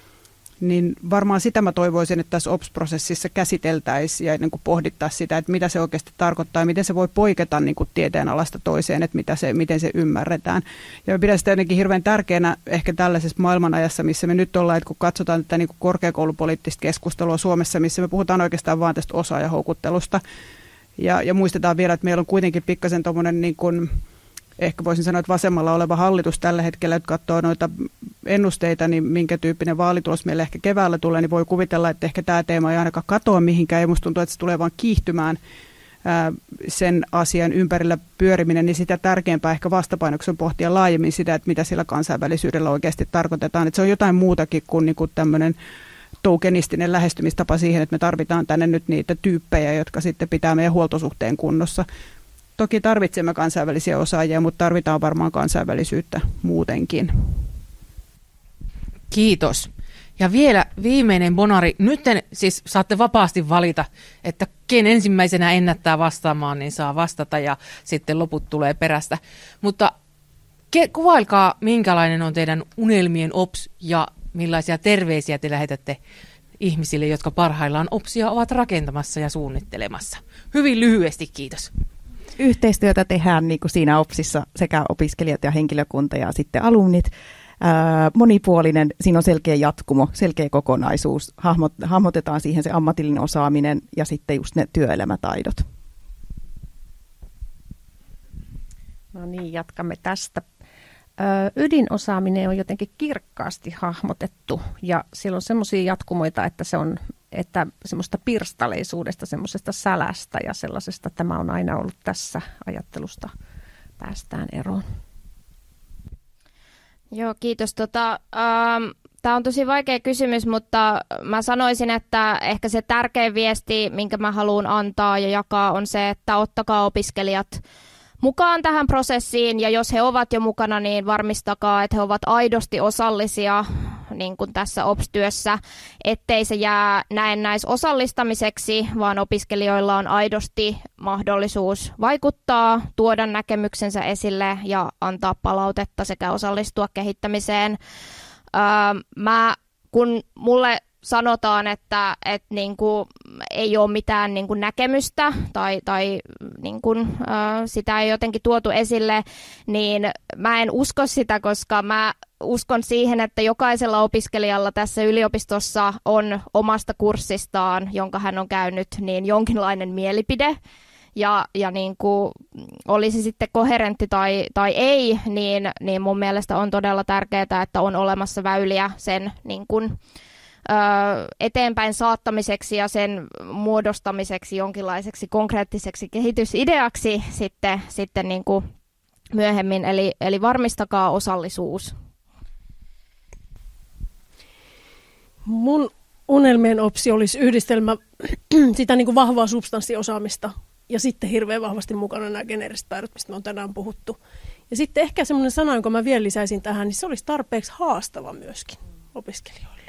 Niin varmaan sitä mä toivoisin, että tässä O P S-prosessissa käsiteltäisiin ja niin kuin pohdittaisiin sitä, että mitä se oikeasti tarkoittaa ja miten se voi poiketa niin kuin tieteenalasta toiseen, että mitä se, miten se ymmärretään. Ja mä pidän sitä jotenkin hirveän tärkeänä ehkä tällaisessa maailmanajassa, missä me nyt ollaan, että kun katsotaan tätä niin kuin korkeakoulupoliittista keskustelua Suomessa, missä me puhutaan oikeastaan vaan tästä osaajahoukuttelusta. Ja, ja muistetaan vielä, että meillä on kuitenkin pikkasen tuommoinen niin kuin ehkä voisin sanoa, että vasemmalla oleva hallitus tällä hetkellä, että katsoo noita ennusteita, niin minkä tyyppinen vaalitulos meille ehkä keväällä tulee, niin voi kuvitella, että ehkä tämä teema ei ainakaan katoa mihinkään, ja musta tuntuu, että se tulee vaan kiihtymään ää, sen asian ympärillä pyöriminen, niin sitä tärkeämpää ehkä vastapainoksi on pohtia laajemmin sitä, että mitä sillä kansainvälisyydellä oikeasti tarkoitetaan, että se on jotain muutakin kuin, niin kuin tämmöinen tokenistinen lähestymistapa siihen, että me tarvitaan tänne nyt niitä tyyppejä, jotka sitten pitää meidän huoltosuhteen kunnossa. Toki tarvitsemme kansainvälisiä osaajia, mutta tarvitaan varmaan kansainvälisyyttä muutenkin. Kiitos. Ja vielä viimeinen bonari. Nyt siis saatte vapaasti valita, että ken ensimmäisenä ennättää vastaamaan, niin saa vastata ja sitten loput tulee perästä. Mutta ke- kuvailkaa, minkälainen on teidän unelmien O P S ja millaisia terveisiä te lähetätte ihmisille, jotka parhaillaan O P Sia ovat rakentamassa ja suunnittelemassa. Hyvin lyhyesti, kiitos. Yhteistyötä tehdään niin kuin siinä O P Sissa sekä opiskelijat ja henkilökunta ja sitten alumnit. Ää, monipuolinen, siinä on selkeä jatkumo, selkeä kokonaisuus. Hahmot, hahmotetaan siihen se ammatillinen osaaminen ja sitten just ne työelämätaidot. No niin, jatkamme tästä. Ö, ydinosaaminen on jotenkin kirkkaasti hahmotettu ja siellä on semmoisia jatkumoita, että se on että semmoista pirstaleisuudesta, semmoisesta sälästä ja sellaisesta, tämä on aina ollut tässä ajattelusta, päästään eroon. Joo, kiitos. Tota, ähm, tämä on tosi vaikea kysymys, mutta mä sanoisin, että ehkä se tärkein viesti, minkä mä haluan antaa ja jakaa, on se, että ottakaa opiskelijat mukaan tähän prosessiin, ja jos he ovat jo mukana, niin varmistakaa, että he ovat aidosti osallisia niin kuin tässä O P S-työssä, ettei se jää näennäisosallistamiseksi, vaan opiskelijoilla on aidosti mahdollisuus vaikuttaa, tuoda näkemyksensä esille ja antaa palautetta sekä osallistua kehittämiseen. Öö, mä, kun mulle sanotaan, että, että niin kuin ei ole mitään niin kuin näkemystä tai, tai niin kuin, äh, sitä ei jotenkin tuotu esille, niin mä en usko sitä, koska mä uskon siihen, että jokaisella opiskelijalla tässä yliopistossa on omasta kurssistaan, jonka hän on käynyt, niin jonkinlainen mielipide. Ja, ja niin kuin olisi sitten koherentti tai, tai ei, niin, niin mun mielestä on todella tärkeää, että on olemassa väyliä sen niin kuin eteenpäin saattamiseksi ja sen muodostamiseksi jonkinlaiseksi konkreettiseksi kehitysideaksi sitten, sitten niin kuin myöhemmin. Eli, eli varmistakaa osallisuus. Mun unelmien opsi olisi yhdistelmä sitä niin kuin vahvaa substanssiosaamista ja sitten hirveän vahvasti mukana nämä geneeriset taidot, mistä me on tänään puhuttu. Ja sitten ehkä semmoinen sana, jonka mä vielä lisäisin tähän, niin se olisi tarpeeksi haastava myöskin opiskelijoille.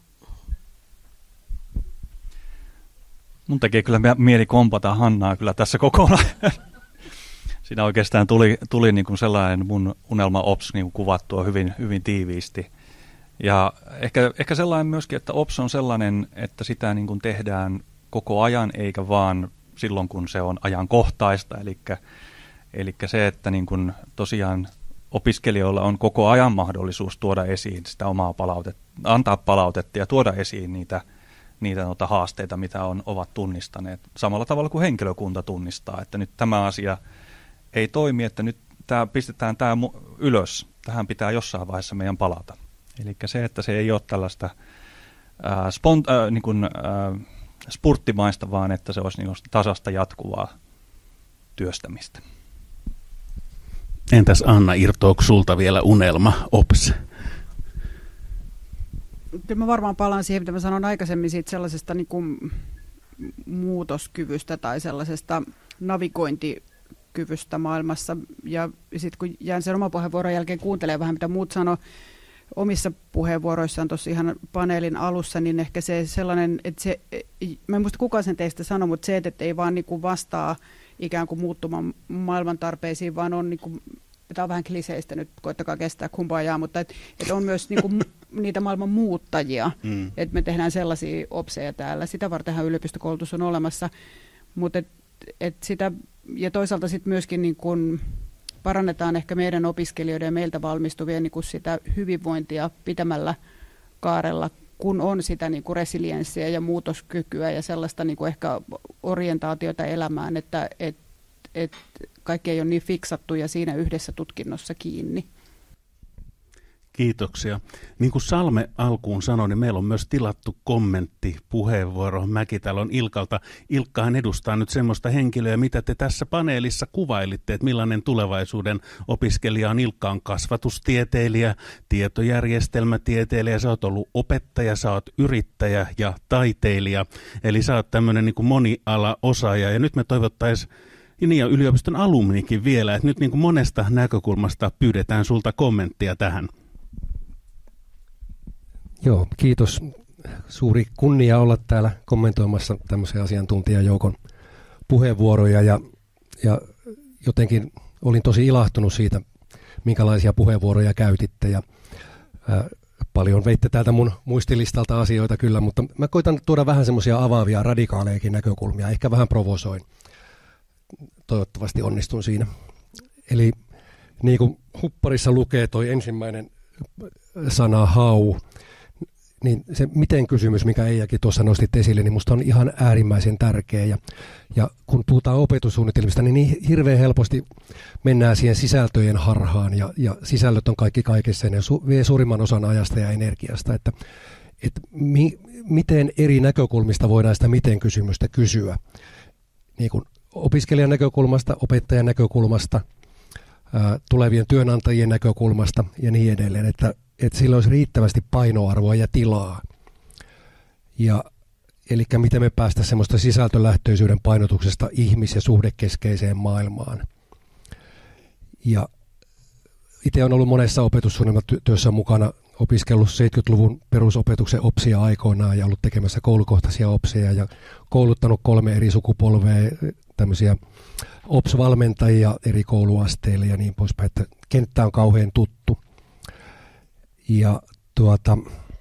Mun tekee kyllä mieli kompata Hannaa kyllä tässä kokonaan. Siinä oikeastaan tuli, tuli niin kuin sellainen mun unelma ops niin kuin kuvattua hyvin, hyvin tiiviisti. Ja ehkä, ehkä sellainen myöskin, että ops on sellainen, että sitä niin kuin tehdään koko ajan, eikä vaan silloin, kun se on ajankohtaista. Eli, eli se, että niin kuin tosiaan opiskelijoilla on koko ajan mahdollisuus tuoda esiin sitä omaa palautetta, antaa palautetta ja tuoda esiin niitä, niitä noita haasteita, mitä on, ovat tunnistaneet. Samalla tavalla kuin henkilökunta tunnistaa, että nyt tämä asia ei toimi, että nyt tämä, pistetään tämä ylös. Tähän pitää jossain vaiheessa meidän palata. Eli se, että se ei ole tällaista ää, spont, ää, niin kuin, ää, spurttimaista, vaan että se olisi niin kuin tasasta jatkuvaa työstämistä. Entäs Anna, irtoako sulta vielä unelma ops? Kyllä mä varmaan palaan siihen, mitä mä sanoin aikaisemmin siitä sellaisesta niin kuin muutoskyvystä tai sellaisesta navigointikyvystä maailmassa. Ja sitten kun jään sen oman puheenvuoron jälkeen kuuntelemaan vähän, mitä muut sanoo omissa puheenvuoroissaan tuossa ihan paneelin alussa, niin ehkä se sellainen, että se, mä en muista kukaan sen teistä sanoi, mutta se, että ei vaan niin kuin vastaa ikään kuin muuttumaan maailman tarpeisiin, vaan on niin kuin, tämä on vähän kliseistä nyt, koittakaa kestää kumpaajaa, mutta että et on myös niin kuin niitä maailman muuttajia, mm. että me tehdään sellaisia opseja täällä. Sitä vartenhan yliopistokoulutus on olemassa, mutta et, et sitä, ja toisaalta sitten myöskin niin kuin parannetaan ehkä meidän opiskelijoiden ja meiltä valmistuvien niin kuin sitä hyvinvointia pitämällä kaarella, kun on sitä niin kuin resilienssiä ja muutoskykyä ja sellaista niin kuin ehkä orientaatiota elämään, että et, et kaikki ei ole niin fiksattu ja siinä yhdessä tutkinnossa kiinni. Kiitoksia. Niin kuin Salme alkuun sanoi, niin meillä on myös tilattu kommentti, puheenvuoro Mäkitalon Ilkalta. Ilkkahan edustaa nyt semmoista henkilöä, mitä te tässä paneelissa kuvailitte, että millainen tulevaisuuden opiskelija on. Ilkka on kasvatustieteilijä, tietojärjestelmätieteilijä, sä oot ollut opettaja, sä oot yrittäjä ja taiteilija. Eli sä oot tämmöinen niin kuin moniala-osaaja ja nyt me toivottaisiin niin ja yliopiston alumnikin vielä, että nyt niin kuin monesta näkökulmasta pyydetään sulta kommenttia tähän. Joo, kiitos. Suuri kunnia olla täällä kommentoimassa tämmöisen asiantuntijajoukon puheenvuoroja ja, ja jotenkin olin tosi ilahtunut siitä, minkälaisia puheenvuoroja käytitte ja ää, paljon veitte täältä mun muistilistalta asioita kyllä, mutta mä koitan tuoda vähän semmoisia avaavia radikaalejakin näkökulmia, ehkä vähän provosoin. Toivottavasti onnistun siinä. Eli niin kuin hupparissa lukee toi ensimmäinen sana how, niin se miten kysymys, mikä Eijakin tuossa nostit esille, niin musta on ihan äärimmäisen tärkeä. Ja, ja kun puhutaan opetussuunnitelmista, niin, niin hirveän helposti mennään siihen sisältöjen harhaan, ja, ja sisällöt on kaikki kaikessa, ja ne su, vie suurimman osan ajasta ja energiasta. Että, et mi, miten eri näkökulmista voidaan sitä miten kysymystä kysyä. Niin kuin opiskelijan näkökulmasta, opettajan näkökulmasta, ää, tulevien työnantajien näkökulmasta ja niin edelleen, että että sillä olisi riittävästi painoarvoa ja tilaa. Ja, eli miten me päästä semmoista sisältölähtöisyyden painotuksesta ihmis- ja suhdekeskeiseen maailmaan. Ja itse olen ollut monessa opetussuunnitelmatyössä mukana, opiskellut seitsemänkymmentäluvun perusopetuksen opsia aikoinaan ja ollut tekemässä koulukohtaisia opseja ja kouluttanut kolme eri sukupolvea tämmöisiä ops-valmentajia eri kouluasteille ja niin poispäin, että kenttä on kauhean tuttu. Ja tuota,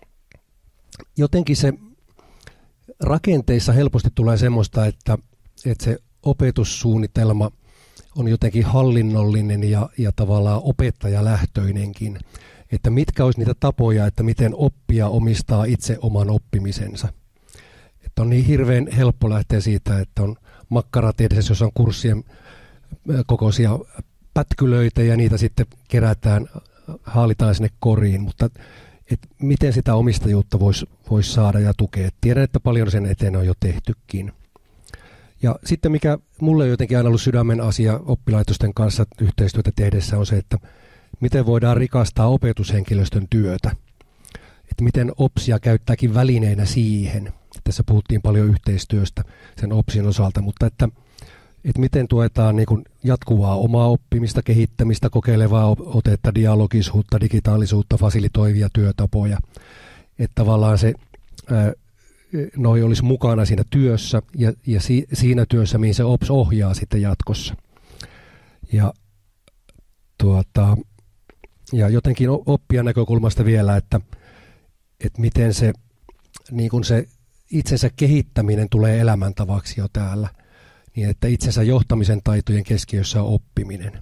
jotenkin se rakenteissa helposti tulee semmoista, että, että se opetussuunnitelma on jotenkin hallinnollinen ja, ja tavallaan opettajalähtöinenkin. Että mitkä olisi niitä tapoja, että miten oppija omistaa itse oman oppimisensa. Että on niin hirveän helppo lähteä siitä, että on makkaratieteessä, jossa on kurssien kokoisia pätkylöitä ja niitä sitten kerätään, haalitaan sinne koriin, mutta et miten sitä omistajuutta voisi vois saada ja tukea. Tiedän, että paljon sen eteen on jo tehtykin. Ja sitten mikä mulle on jotenkin aina ollut sydämen asia oppilaitosten kanssa yhteistyötä tehdessä on se, että miten voidaan rikastaa opetushenkilöstön työtä. Et että miten OPSia käyttääkin välineinä siihen. Tässä puhuttiin paljon yhteistyöstä sen OPSin osalta, mutta että, että miten tuetaan niin kuin jatkuvaa omaa oppimista, kehittämistä, kokeilevaa otetta, dialogisuutta, digitaalisuutta, fasilitoivia työtapoja. Että tavallaan se ää, noi olisi mukana siinä työssä ja, ja si, siinä työssä, mihin se OPS ohjaa sitten jatkossa. Ja, tuota, ja jotenkin oppijan näkökulmasta vielä, että, että miten se, niin kuin se itsensä kehittäminen tulee elämäntavaksi jo täällä, niin että itsensä johtamisen taitojen keskiössä on oppiminen.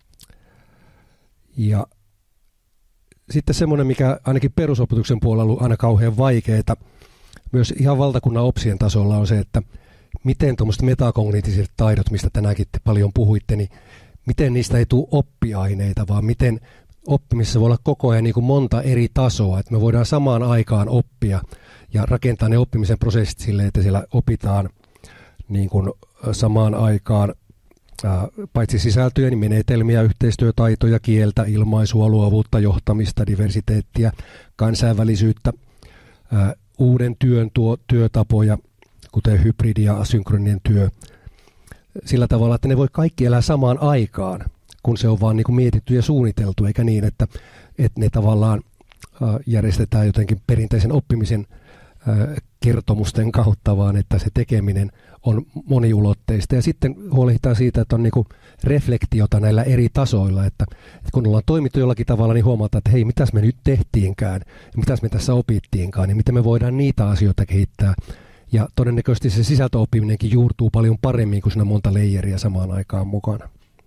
Ja sitten semmoinen, mikä ainakin perusopetuksen puolella on ollut aina kauhean vaikeaa, myös ihan valtakunnan OPSien tasolla on se, että miten tuommoiset metakognitiiviset taidot, mistä tänäänkin paljon puhuitte, niin miten niistä ei tule oppiaineita, vaan miten oppimisessa voi olla koko ajan niin kuin monta eri tasoa, että me voidaan samaan aikaan oppia ja rakentaa ne oppimisen prosessit silleen, että siellä opitaan niin kuin samaan aikaan ää, paitsi sisältöjä, niin menetelmiä, yhteistyötaitoja, kieltä, ilmaisua, luovuutta, johtamista, diversiteettiä, kansainvälisyyttä, ää, uuden työn tuo, työtapoja, kuten hybridi- ja asynkroninen työ, sillä tavalla, että ne voi kaikki elää samaan aikaan, kun se on vaan niin kuin mietitty ja suunniteltu, eikä niin, että, että ne tavallaan ää, järjestetään jotenkin perinteisen oppimisen ää, kertomusten kautta, vaan että se tekeminen on moniulotteista. Ja sitten huolehditaan siitä, että on niin kuin reflektiota näillä eri tasoilla, että, että kun ollaan toimittu jollakin tavalla, niin huomataan, että hei, mitäs me nyt tehtiinkään, ja mitäs me tässä opittiinkaan, niin miten me voidaan niitä asioita kehittää. Ja todennäköisesti se sisältöoppiminenkin juurtuu paljon paremmin, kun siinä on monta leijeriä samaan aikaan mukana.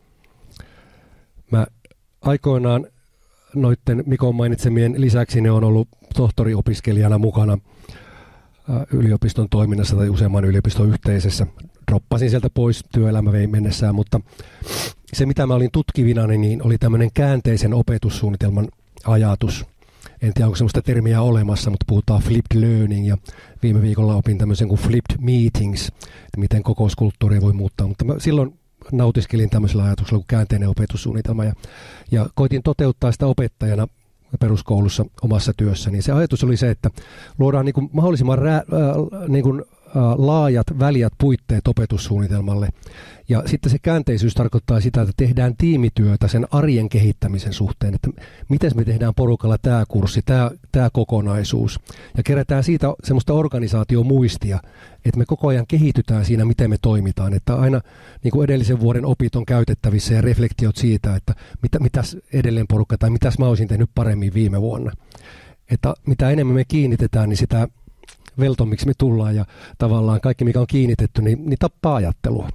Mä aikoinaan noitten Mikon mainitsemien lisäksi ne on ollut tohtoriopiskelijana mukana yliopiston toiminnassa tai useamman yliopiston yhteisessä. Droppasin sieltä pois, työelämä vei mennessään, mutta se mitä mä olin tutkivina, niin oli tämmöinen käänteisen opetussuunnitelman ajatus. En tiedä, onko sellaista termiä olemassa, mutta puhutaan flipped learning, ja viime viikolla opin tämmöisen kuin flipped meetings, että miten kokouskulttuuria voi muuttaa, mutta mä silloin nautiskelin tämmöisellä ajatuksella kuin käänteinen opetussuunnitelma, ja, ja koitin toteuttaa sitä opettajana peruskoulussa omassa työssä, niin se ajatus oli se, että luodaan niin kuin mahdollisimman rää, äh, niin kuin, äh, laajat, väljät puitteet opetussuunnitelmalle. Ja sitten se käänteisyys tarkoittaa sitä, että tehdään tiimityötä sen arjen kehittämisen suhteen, että miten me tehdään porukalla tämä kurssi, tämä, tämä kokonaisuus. Ja kerätään siitä semmoista organisaatiomuistia, että me koko ajan kehitytään siinä, miten me toimitaan. Että aina niin kuin edellisen vuoden opit on käytettävissä ja reflektiot siitä, että mitä, mitäs edellinen porukka tai mitäs mä olisin tehnyt paremmin viime vuonna. Että mitä enemmän me kiinnitetään, niin sitä veltommiksi me tullaan ja tavallaan kaikki, mikä on kiinnitetty, niin, niin tappaa ajattelua.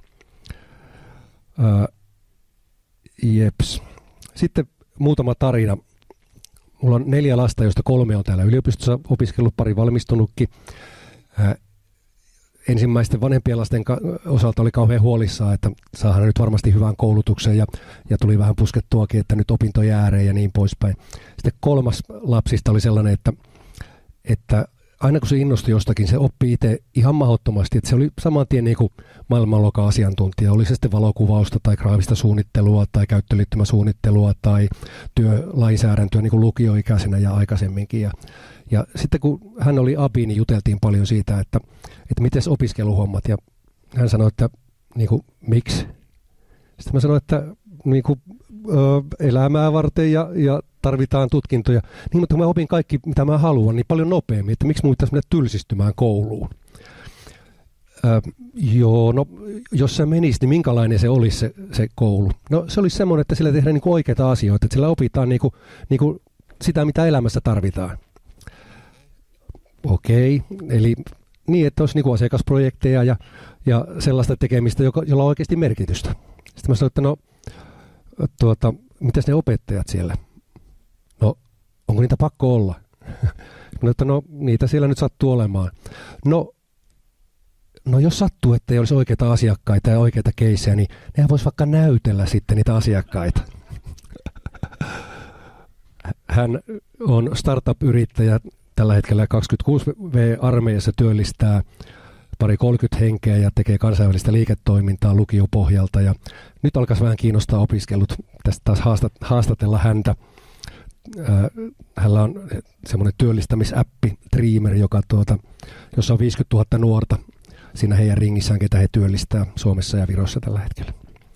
Uh, jeps. Sitten muutama tarina. Mulla on neljä lasta, joista kolme on täällä yliopistossa opiskellut, pari valmistunutkin. Uh, ensimmäisten vanhempien lasten ka- osalta oli kauhean huolissaan, että saadaan nyt varmasti hyvän koulutuksen ja, ja tuli vähän puskettuakin, että nyt opintojen ääreen ja niin poispäin. Sitten kolmas lapsista oli sellainen, että, että aina kun se innostui jostakin, se oppi itse ihan mahdottomasti, että se oli saman tien niin kuin maailmanluokan asiantuntija. Oli se sitten valokuvausta tai graafista suunnittelua tai käyttöliittymäsuunnittelua tai työlainsäädäntöä niin kuin lukioikäisenä ja aikaisemminkin. Ja, ja sitten kun hän oli abi, niin juteltiin paljon siitä, että, että miten opiskeluhommat. Ja hän sanoi, että niin kuin, miksi? Sitten mä sanoin, että niin kuin, ö, elämää varten ja, ja tarvitaan tutkintoja. Niin, mutta kun mä opin kaikki, mitä mä haluan, niin paljon nopeammin, että miksi mun pitäisi mennä tylsistymään kouluun. Ö, joo, no jos sä menisit, niin minkälainen se olisi se, se koulu? No se olisi semmoinen, että sillä tehdään niinku oikeita asioita, että sillä opitaan niinku, niinku sitä, mitä elämässä tarvitaan. Okei, eli niin, että olisi niinku asiakasprojekteja ja, ja sellaista tekemistä, joka, jolla on oikeasti merkitystä. Sitten mä sanoin, että no, tuota, mitäs ne opettajat siellä? No, onko niitä pakko olla? No, että no, niitä siellä nyt sattuu olemaan. No, no jos sattuu, että ei olisi oikeita asiakkaita ja oikeita keissejä, niin nehän voisi vaikka näytellä sitten niitä asiakkaita. Hän on startup-yrittäjä, tällä hetkellä kaksikymmentäkuusi vuotias-armeijassa työllistää pari kolmekymmentä henkeä ja tekee kansainvälistä liiketoimintaa lukiopohjalta. Ja nyt alkaisi vähän kiinnostaa opiskelut, tästä taas haastat, haastatella häntä. hänellä on semmoinen työllistämisäppi, Dreamer, joka tuota, jossa on viisikymmentätuhatta nuorta siinä heidän ringissään, ketä he työllistää Suomessa ja Virossa tällä hetkellä.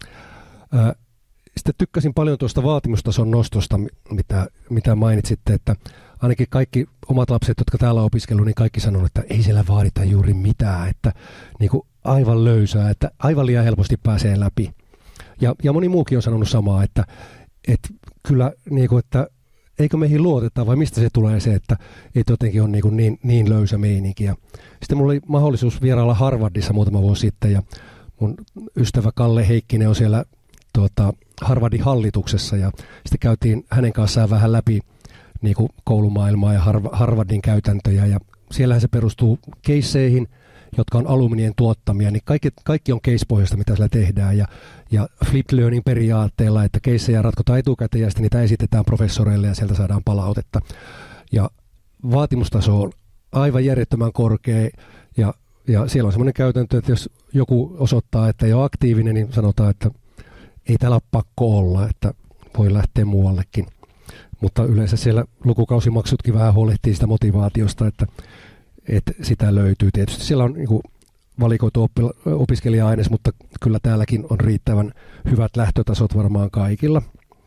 Sitten tykkäsin paljon tuosta vaatimustason nostosta, mitä, mitä mainitsitte, että ainakin kaikki omat lapset, jotka täällä on opiskellut, niin kaikki sanoo, että ei siellä vaadita juuri mitään, että niin kuin aivan löysää, että aivan liian helposti pääsee läpi. Ja, ja moni muukin on sanonut samaa, että, että kyllä, niin kuin, että eikö meihin luoteta vai mistä se tulee se, että ei jotenkin ole niin, niin, niin löysä meininki. Ja sitten mulla oli mahdollisuus vierailla Harvardissa muutama vuosi sitten ja mun ystävä Kalle Heikkinen on siellä tuota, Harvardin hallituksessa ja sitten käytiin hänen kanssaan vähän läpi niin kuin koulumaailmaa ja Harvardin käytäntöjä ja siellähän se perustuu keisseihin, jotka on aluminien tuottamia, niin kaikki, kaikki on case-pohjasta, mitä siellä tehdään ja, ja flipped learning periaatteella, että keissejä ratkotaan etukäteen ja sitten niitä esitetään professoreille ja sieltä saadaan palautetta ja vaatimustaso on aivan järjettömän korkea ja, ja siellä on semmoinen käytäntö, että jos joku osoittaa, että ei ole aktiivinen, niin sanotaan, että ei täällä ole pakko olla, että voi lähteä muuallekin. Mutta yleensä siellä lukukausimaksutkin vähän huolehtii sitä motivaatiosta, että, että sitä löytyy. Tietysti siellä on niin kuin valikoitu opiskelija-aines, mutta kyllä täälläkin on riittävän hyvät lähtötasot varmaan kaikilla.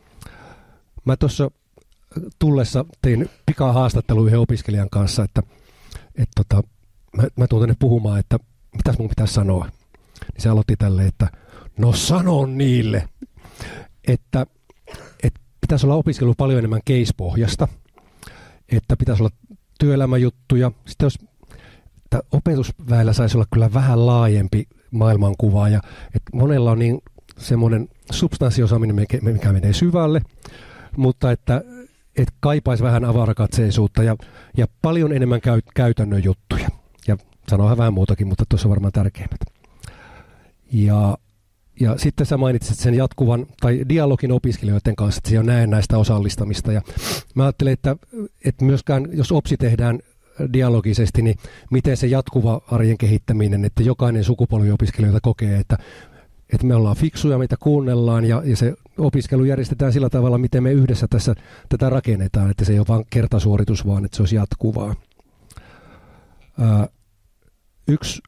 Mä tuossa tullessa tein pikahaastattelua yhden opiskelijan kanssa, että, että tota, mä, mä tuun tänne puhumaan, että mitäs mun pitäisi sanoa. Niin se aloitti tälleen, että no sanon niille, että, että pitäisi olla opiskelu paljon enemmän case-pohjasta, että pitäisi olla työelämäjuttuja. Sitten jos opetusväellä saisi olla kyllä vähän laajempi maailmankuva, ja että monella on niin semmoinen substanssiosaaminen, mikä menee syvälle, mutta että, että kaipaisi vähän avarakatseisuutta ja, ja paljon enemmän käy, käytännön juttuja. Ja sanoa vähän muutakin, mutta tuossa on varmaan tärkeimmät. Ja Ja sitten sä mainitsit sen jatkuvan, tai dialogin opiskelijoiden kanssa, että se on näennäistä osallistamista. Ja mä ajattelen, että, että myöskään jos opsi tehdään dialogisesti, niin miten se jatkuva arjen kehittäminen, että jokainen sukupolvi opiskelijoita kokee, että, että me ollaan fiksuja, meitä kuunnellaan, ja, ja se opiskelu järjestetään sillä tavalla, miten me yhdessä tässä tätä rakennetaan, että se ei ole vain kertasuoritus, vaan että se olisi jatkuvaa. Ää, yksi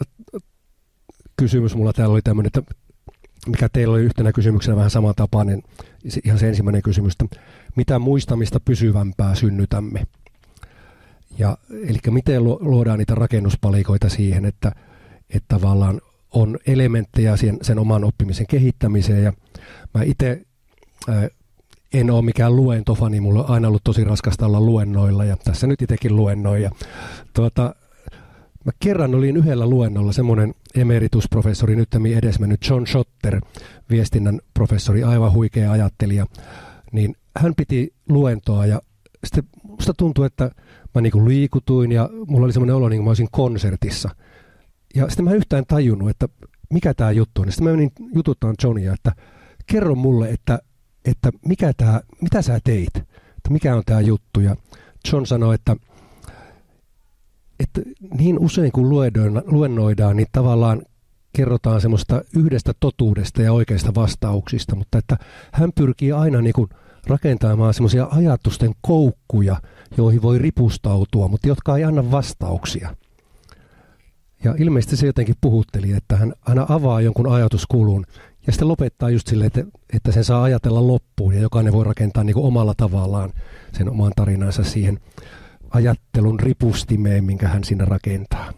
kysymys mulla täällä oli tämmöinen, että mikä teillä oli yhtenä kysymyksenä vähän samantapainen, ihan se ensimmäinen kysymys, että mitä muistamista pysyvämpää synnytämme? Ja, eli miten luodaan niitä rakennuspalikoita siihen, että, että tavallaan on elementtejä sen, sen oman oppimisen kehittämiseen. Ja mä itse äh, en ole mikään luentofani, mulla on aina ollut tosi raskasta olla luennoilla ja tässä nyt itsekin luennoin. Ja, tuota, mä kerran olin yhdellä luennolla semmoinen emeritusprofessori, nyttemmin edesmennyt John Schotter, viestinnän professori, aivan huikea ajattelija, niin hän piti luentoa ja sitten musta tuntui, että mä niinku liikutuin ja mulla oli semmoinen olo, niin kuin mä olisin konsertissa. Ja sitten mä en yhtään tajunnut, että mikä tää juttu on. Ja sitten mä menin jututtaan Johnia, että kerro mulle, että, että mikä tää, mitä sä teit, että mikä on tää juttu. Ja John sanoi, että että niin usein kun luennoidaan, niin tavallaan kerrotaan semmoista yhdestä totuudesta ja oikeista vastauksista, mutta että hän pyrkii aina niin kuin rakentamaan semmoisia ajatusten koukkuja, joihin voi ripustautua, mutta jotka ei anna vastauksia. Ja ilmeisesti se jotenkin puhutteli, että hän aina avaa jonkun ajatuskulun ja sitten lopettaa just silleen, että, että sen saa ajatella loppuun ja jokainen voi rakentaa niin kuin omalla tavallaan sen oman tarinansa siihen ajattelun ripustimeen, minkä hän siinä rakentaa.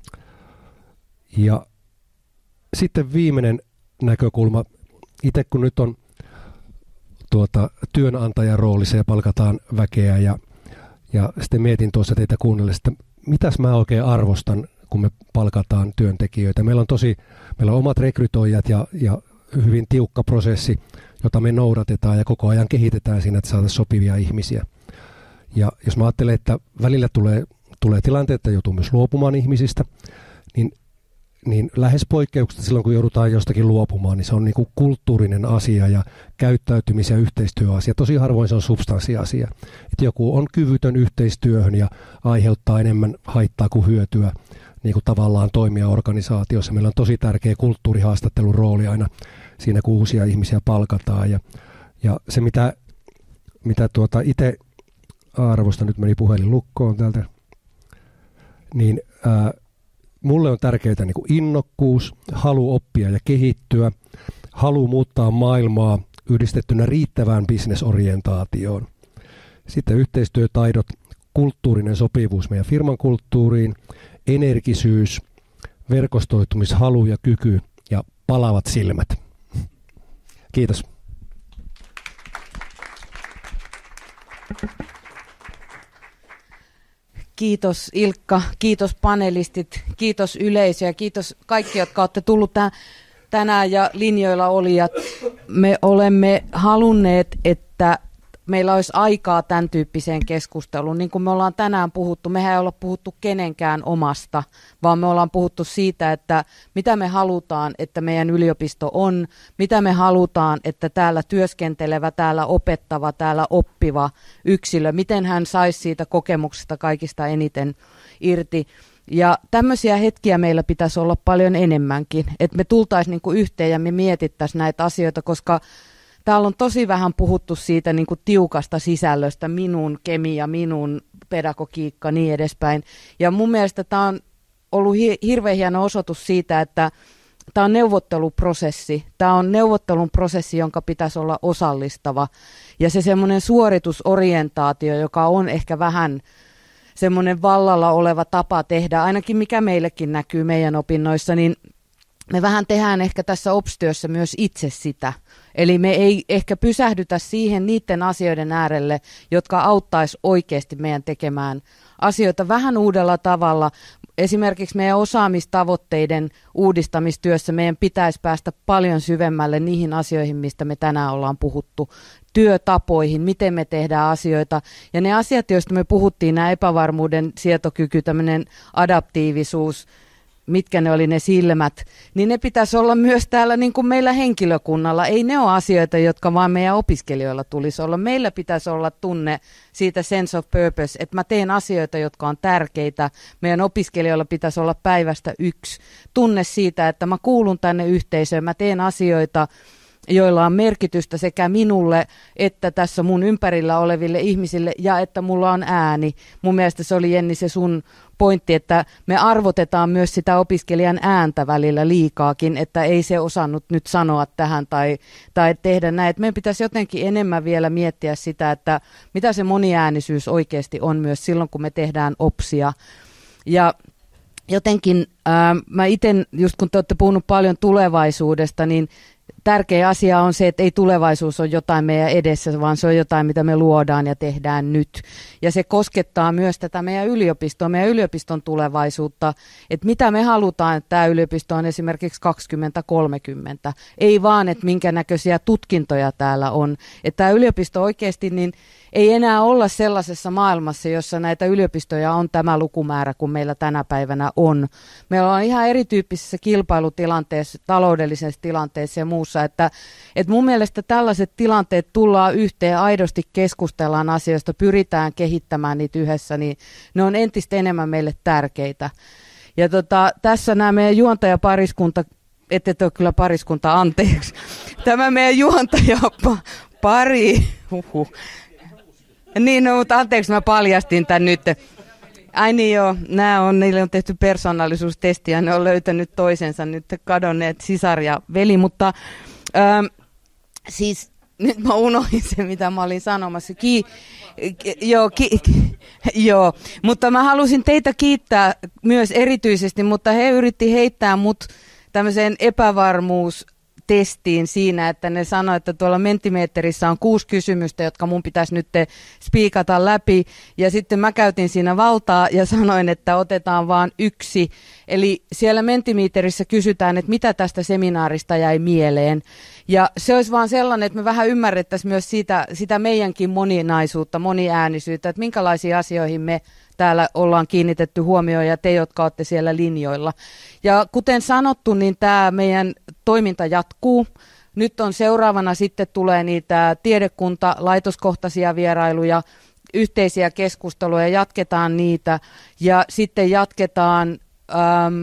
Ja sitten viimeinen näkökulma. Itse kun nyt on tuota, työnantajan roolissa ja palkataan väkeä ja, ja sitten mietin tuossa teitä kuunnellessa, että mitäs mä oikein arvostan, kun me palkataan työntekijöitä. Meillä on tosi, meillä on omat rekrytoijat ja, ja hyvin tiukka prosessi, jota me noudatetaan ja koko ajan kehitetään siinä, että saataisiin sopivia ihmisiä. Ja jos mä ajattelen, että välillä tulee, tulee tilanteita, että joutuu myös luopumaan ihmisistä, niin, niin lähes poikkeuksesta silloin, kun joudutaan jostakin luopumaan, niin se on niin kuin kulttuurinen asia ja käyttäytymis- ja yhteistyöasia. Tosi harvoin se on substanssiasia. Että joku on kyvytön yhteistyöhön ja aiheuttaa enemmän haittaa kuin hyötyä niin kuin tavallaan toimia organisaatiossa. Meillä on tosi tärkeä kulttuurihaastattelun rooli aina siinä, kun uusia ihmisiä palkataan. Ja, ja se, mitä mitä tuota itse arvostan, nyt meni puhelin lukkoon täältä, niin ää, mulle on tärkeää niin kuin innokkuus, halu oppia ja kehittyä, halu muuttaa maailmaa yhdistettynä riittävään bisnesorientaatioon. Sitten yhteistyötaidot, kulttuurinen sopivuus meidän firman kulttuuriin, energisyys, verkostoitumishalu ja kyky ja palavat silmät. Kiitos. Kiitos Ilkka, kiitos panelistit, kiitos yleisö ja kiitos kaikki, jotka olette tullut tähän tänään ja linjoilla olijat. Me olemme halunneet, että meillä olisi aikaa tämän tyyppiseen keskusteluun. Niin kuin me ollaan tänään puhuttu, mehän ei olla puhuttu kenenkään omasta, vaan me ollaan puhuttu siitä, että mitä me halutaan, että meidän yliopisto on, mitä me halutaan, että täällä työskentelevä, täällä opettava, täällä oppiva yksilö, miten hän saisi siitä kokemuksesta kaikista eniten irti. Ja tämmöisiä hetkiä meillä pitäisi olla paljon enemmänkin, että me tultaisiin niinku yhteen ja me mietittäisiin näitä asioita, koska täällä on tosi vähän puhuttu siitä niin kuin tiukasta sisällöstä, minun kemia, minun pedagogiikka, niin edespäin. Ja mun mielestä tämä on ollut hirveän hieno osoitus siitä, että tämä on neuvotteluprosessi. Tämä on neuvottelun prosessi, jonka pitäisi olla osallistava. Ja se semmoinen suoritusorientaatio, joka on ehkä vähän semmoinen vallalla oleva tapa tehdä, ainakin mikä meillekin näkyy meidän opinnoissa, niin me vähän tehdään ehkä tässä opstyössä myös itse sitä. Eli me ei ehkä pysähdytä siihen niiden asioiden äärelle, jotka auttaisi oikeasti meidän tekemään asioita vähän uudella tavalla. Esimerkiksi meidän osaamistavoitteiden uudistamistyössä meidän pitäisi päästä paljon syvemmälle niihin asioihin, mistä me tänään ollaan puhuttu. Työtapoihin, miten me tehdään asioita. Ja ne asiat, joista me puhuttiin, nämä epävarmuuden sietokyky, tämmöinen adaptiivisuus, mitkä ne oli ne silmät, niin ne pitäisi olla myös täällä niin kuin meillä henkilökunnalla. Ei ne ole asioita, jotka vaan meidän opiskelijoilla tulisi olla. Meillä pitäisi olla tunne siitä sense of purpose, että mä teen asioita, jotka on tärkeitä. Meidän opiskelijoilla pitäisi olla päivästä yksi tunne siitä, että mä kuulun tänne yhteisöön, mä teen asioita, joilla on merkitystä sekä minulle että tässä mun ympärillä oleville ihmisille ja että mulla on ääni. Mun mielestä se oli, Jenni, se sun pointti, että me arvotetaan myös sitä opiskelijan ääntä välillä liikaakin, että ei se osannut nyt sanoa tähän tai, tai tehdä näin. Et meidän pitäisi jotenkin enemmän vielä miettiä sitä, että mitä se moniäänisyys oikeasti on myös silloin, kun me tehdään opsia. Ja jotenkin ää, mä itse, just kun te olette puhunut paljon tulevaisuudesta, niin tärkeä asia on se, että ei tulevaisuus ole jotain meidän edessä, vaan se on jotain, mitä me luodaan ja tehdään nyt. Ja se koskettaa myös tätä meidän yliopistoa, meidän yliopiston tulevaisuutta, että mitä me halutaan, että tämä yliopisto on esimerkiksi kaksikymmentä kolmekymmentä. Ei vaan, että minkä näköisiä tutkintoja täällä on. Että tämä yliopisto oikeasti niin ei enää olla sellaisessa maailmassa, jossa näitä yliopistoja on tämä lukumäärä, kuin meillä tänä päivänä on. Meillä on ihan erityyppisessä kilpailutilanteessa, taloudellisessa tilanteessa ja muussa, että, että mun mielestä tällaiset tilanteet tullaan yhteen, aidosti keskustellaan asioista, pyritään kehittämään niitä yhdessä, niin ne on entistä enemmän meille tärkeitä. Ja tota, tässä nämä meidän juontajapariskunta, ette ole kyllä pariskunta, anteeksi, tämä meidän juontajapari, huhhuh. Niin, no, mutta anteeksi, mä paljastin tämän nyt. Ai niin joo, nämä on, niille on tehty persoonallisuustesti ja ne on löytänyt toisensa nyt kadonneet sisar ja veli, mutta ähm, siis nyt mä unohdin se, mitä mä olin sanomassa. Ki, ki, joo, ki, ki, joo, mutta mä halusin teitä kiittää myös erityisesti, mutta he yritti heittää mut tämmöiseen epävarmuus testiin siinä, että ne sanoi, että tuolla Mentimeterissä on kuusi kysymystä, jotka mun pitäisi nyt spiikata läpi. Ja sitten mä käytin siinä valtaa ja sanoin, että otetaan vaan yksi. Eli siellä Mentimeterissä kysytään, että mitä tästä seminaarista jäi mieleen. Ja se olisi vaan sellainen, että me vähän ymmärrettäisiin myös siitä, sitä meidänkin moninaisuutta, moniäänisyyttä, että minkälaisiin asioihin me täällä ollaan kiinnitetty huomioon ja te, jotka olette siellä linjoilla. Ja kuten sanottu, niin tämä meidän toiminta jatkuu. Nyt on seuraavana sitten tulee niitä tiedekunta, laitoskohtaisia vierailuja, yhteisiä keskusteluja, jatketaan niitä ja sitten jatketaan äm,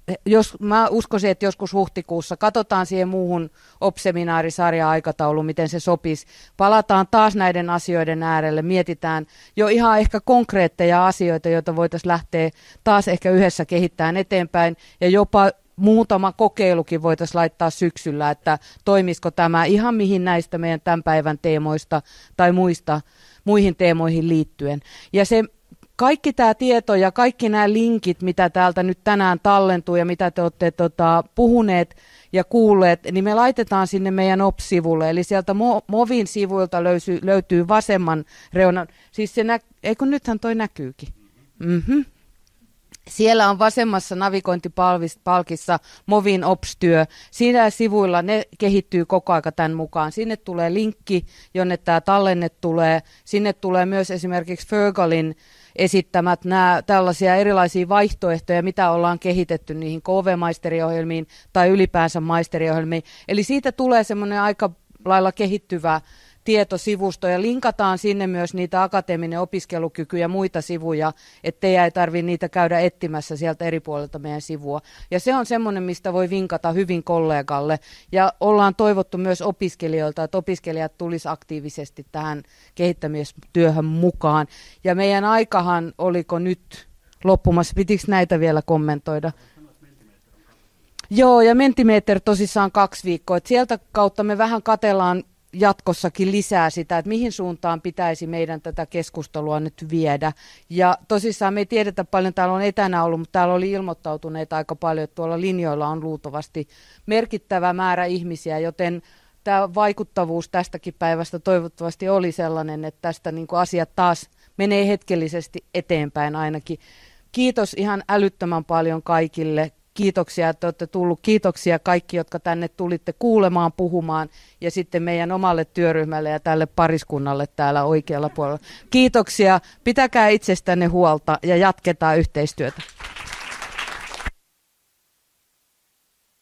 jos, mä uskoisin, että joskus huhtikuussa katsotaan siihen muuhun op-seminaarisarja-aikatauluun, miten se sopisi. Palataan taas näiden asioiden äärelle, mietitään jo ihan ehkä konkreetteja asioita, joita voitaisiin lähteä taas ehkä yhdessä kehittämään eteenpäin, ja jopa muutama kokeilukin voitaisiin laittaa syksyllä, että toimisiko tämä ihan mihin näistä meidän tämän päivän teemoista tai muista, muihin teemoihin liittyen. Ja se kaikki tämä tieto ja kaikki nämä linkit, mitä täältä nyt tänään tallentuu ja mitä te olette tota, puhuneet ja kuulleet, niin me laitetaan sinne meidän O P S-sivulle. Eli sieltä Mo- Movin sivuilta löytyy, löytyy vasemman reunan, siis se nä- eikö nythän toi näkyykin? Mhm. Siellä on vasemmassa navigointipalkissa Movin O P S-työ. Siinä sivuilla ne kehittyy koko aika tämän mukaan. Sinne tulee linkki, jonne tämä tallenne tulee. Sinne tulee myös esimerkiksi Fergalin esittämät nämä tällaisia erilaisia vaihtoehtoja, mitä ollaan kehitetty niihin K V-maisteriohjelmiin tai ylipäänsä maisteriohjelmiin. Eli siitä tulee semmoinen aika lailla kehittyvä tietosivusto ja linkataan sinne myös niitä akateeminen opiskelukyky ja muita sivuja, ettei ei tarvitse niitä käydä etsimässä sieltä eri puolilta meidän sivua. Ja se on semmoinen, mistä voi vinkata hyvin kollegalle. Ja ollaan toivottu myös opiskelijoilta, että opiskelijat tulisi aktiivisesti tähän kehittämistyöhön mukaan. Ja meidän aikahan, oliko nyt loppumassa, pitikö näitä vielä kommentoida? Joo, ja Mentimeter tosissaan kaksi viikkoa. Et sieltä kautta me vähän katellaan jatkossakin lisää sitä, että mihin suuntaan pitäisi meidän tätä keskustelua nyt viedä. Ja tosissaan me ei tiedetä paljon, täällä on etänä ollut, mutta täällä oli ilmoittautuneita aika paljon, että tuolla linjoilla on luultavasti merkittävä määrä ihmisiä, joten tämä vaikuttavuus tästäkin päivästä toivottavasti oli sellainen, että tästä niin kuin asiat taas menee hetkellisesti eteenpäin ainakin. Kiitos ihan älyttömän paljon kaikille. Kiitoksia, että olette tullut. Kiitoksia kaikki, jotka tänne tulitte kuulemaan, puhumaan ja sitten meidän omalle työryhmälle ja tälle pariskunnalle täällä oikealla puolella. Kiitoksia. Pitäkää itsestänne huolta ja jatketaan yhteistyötä.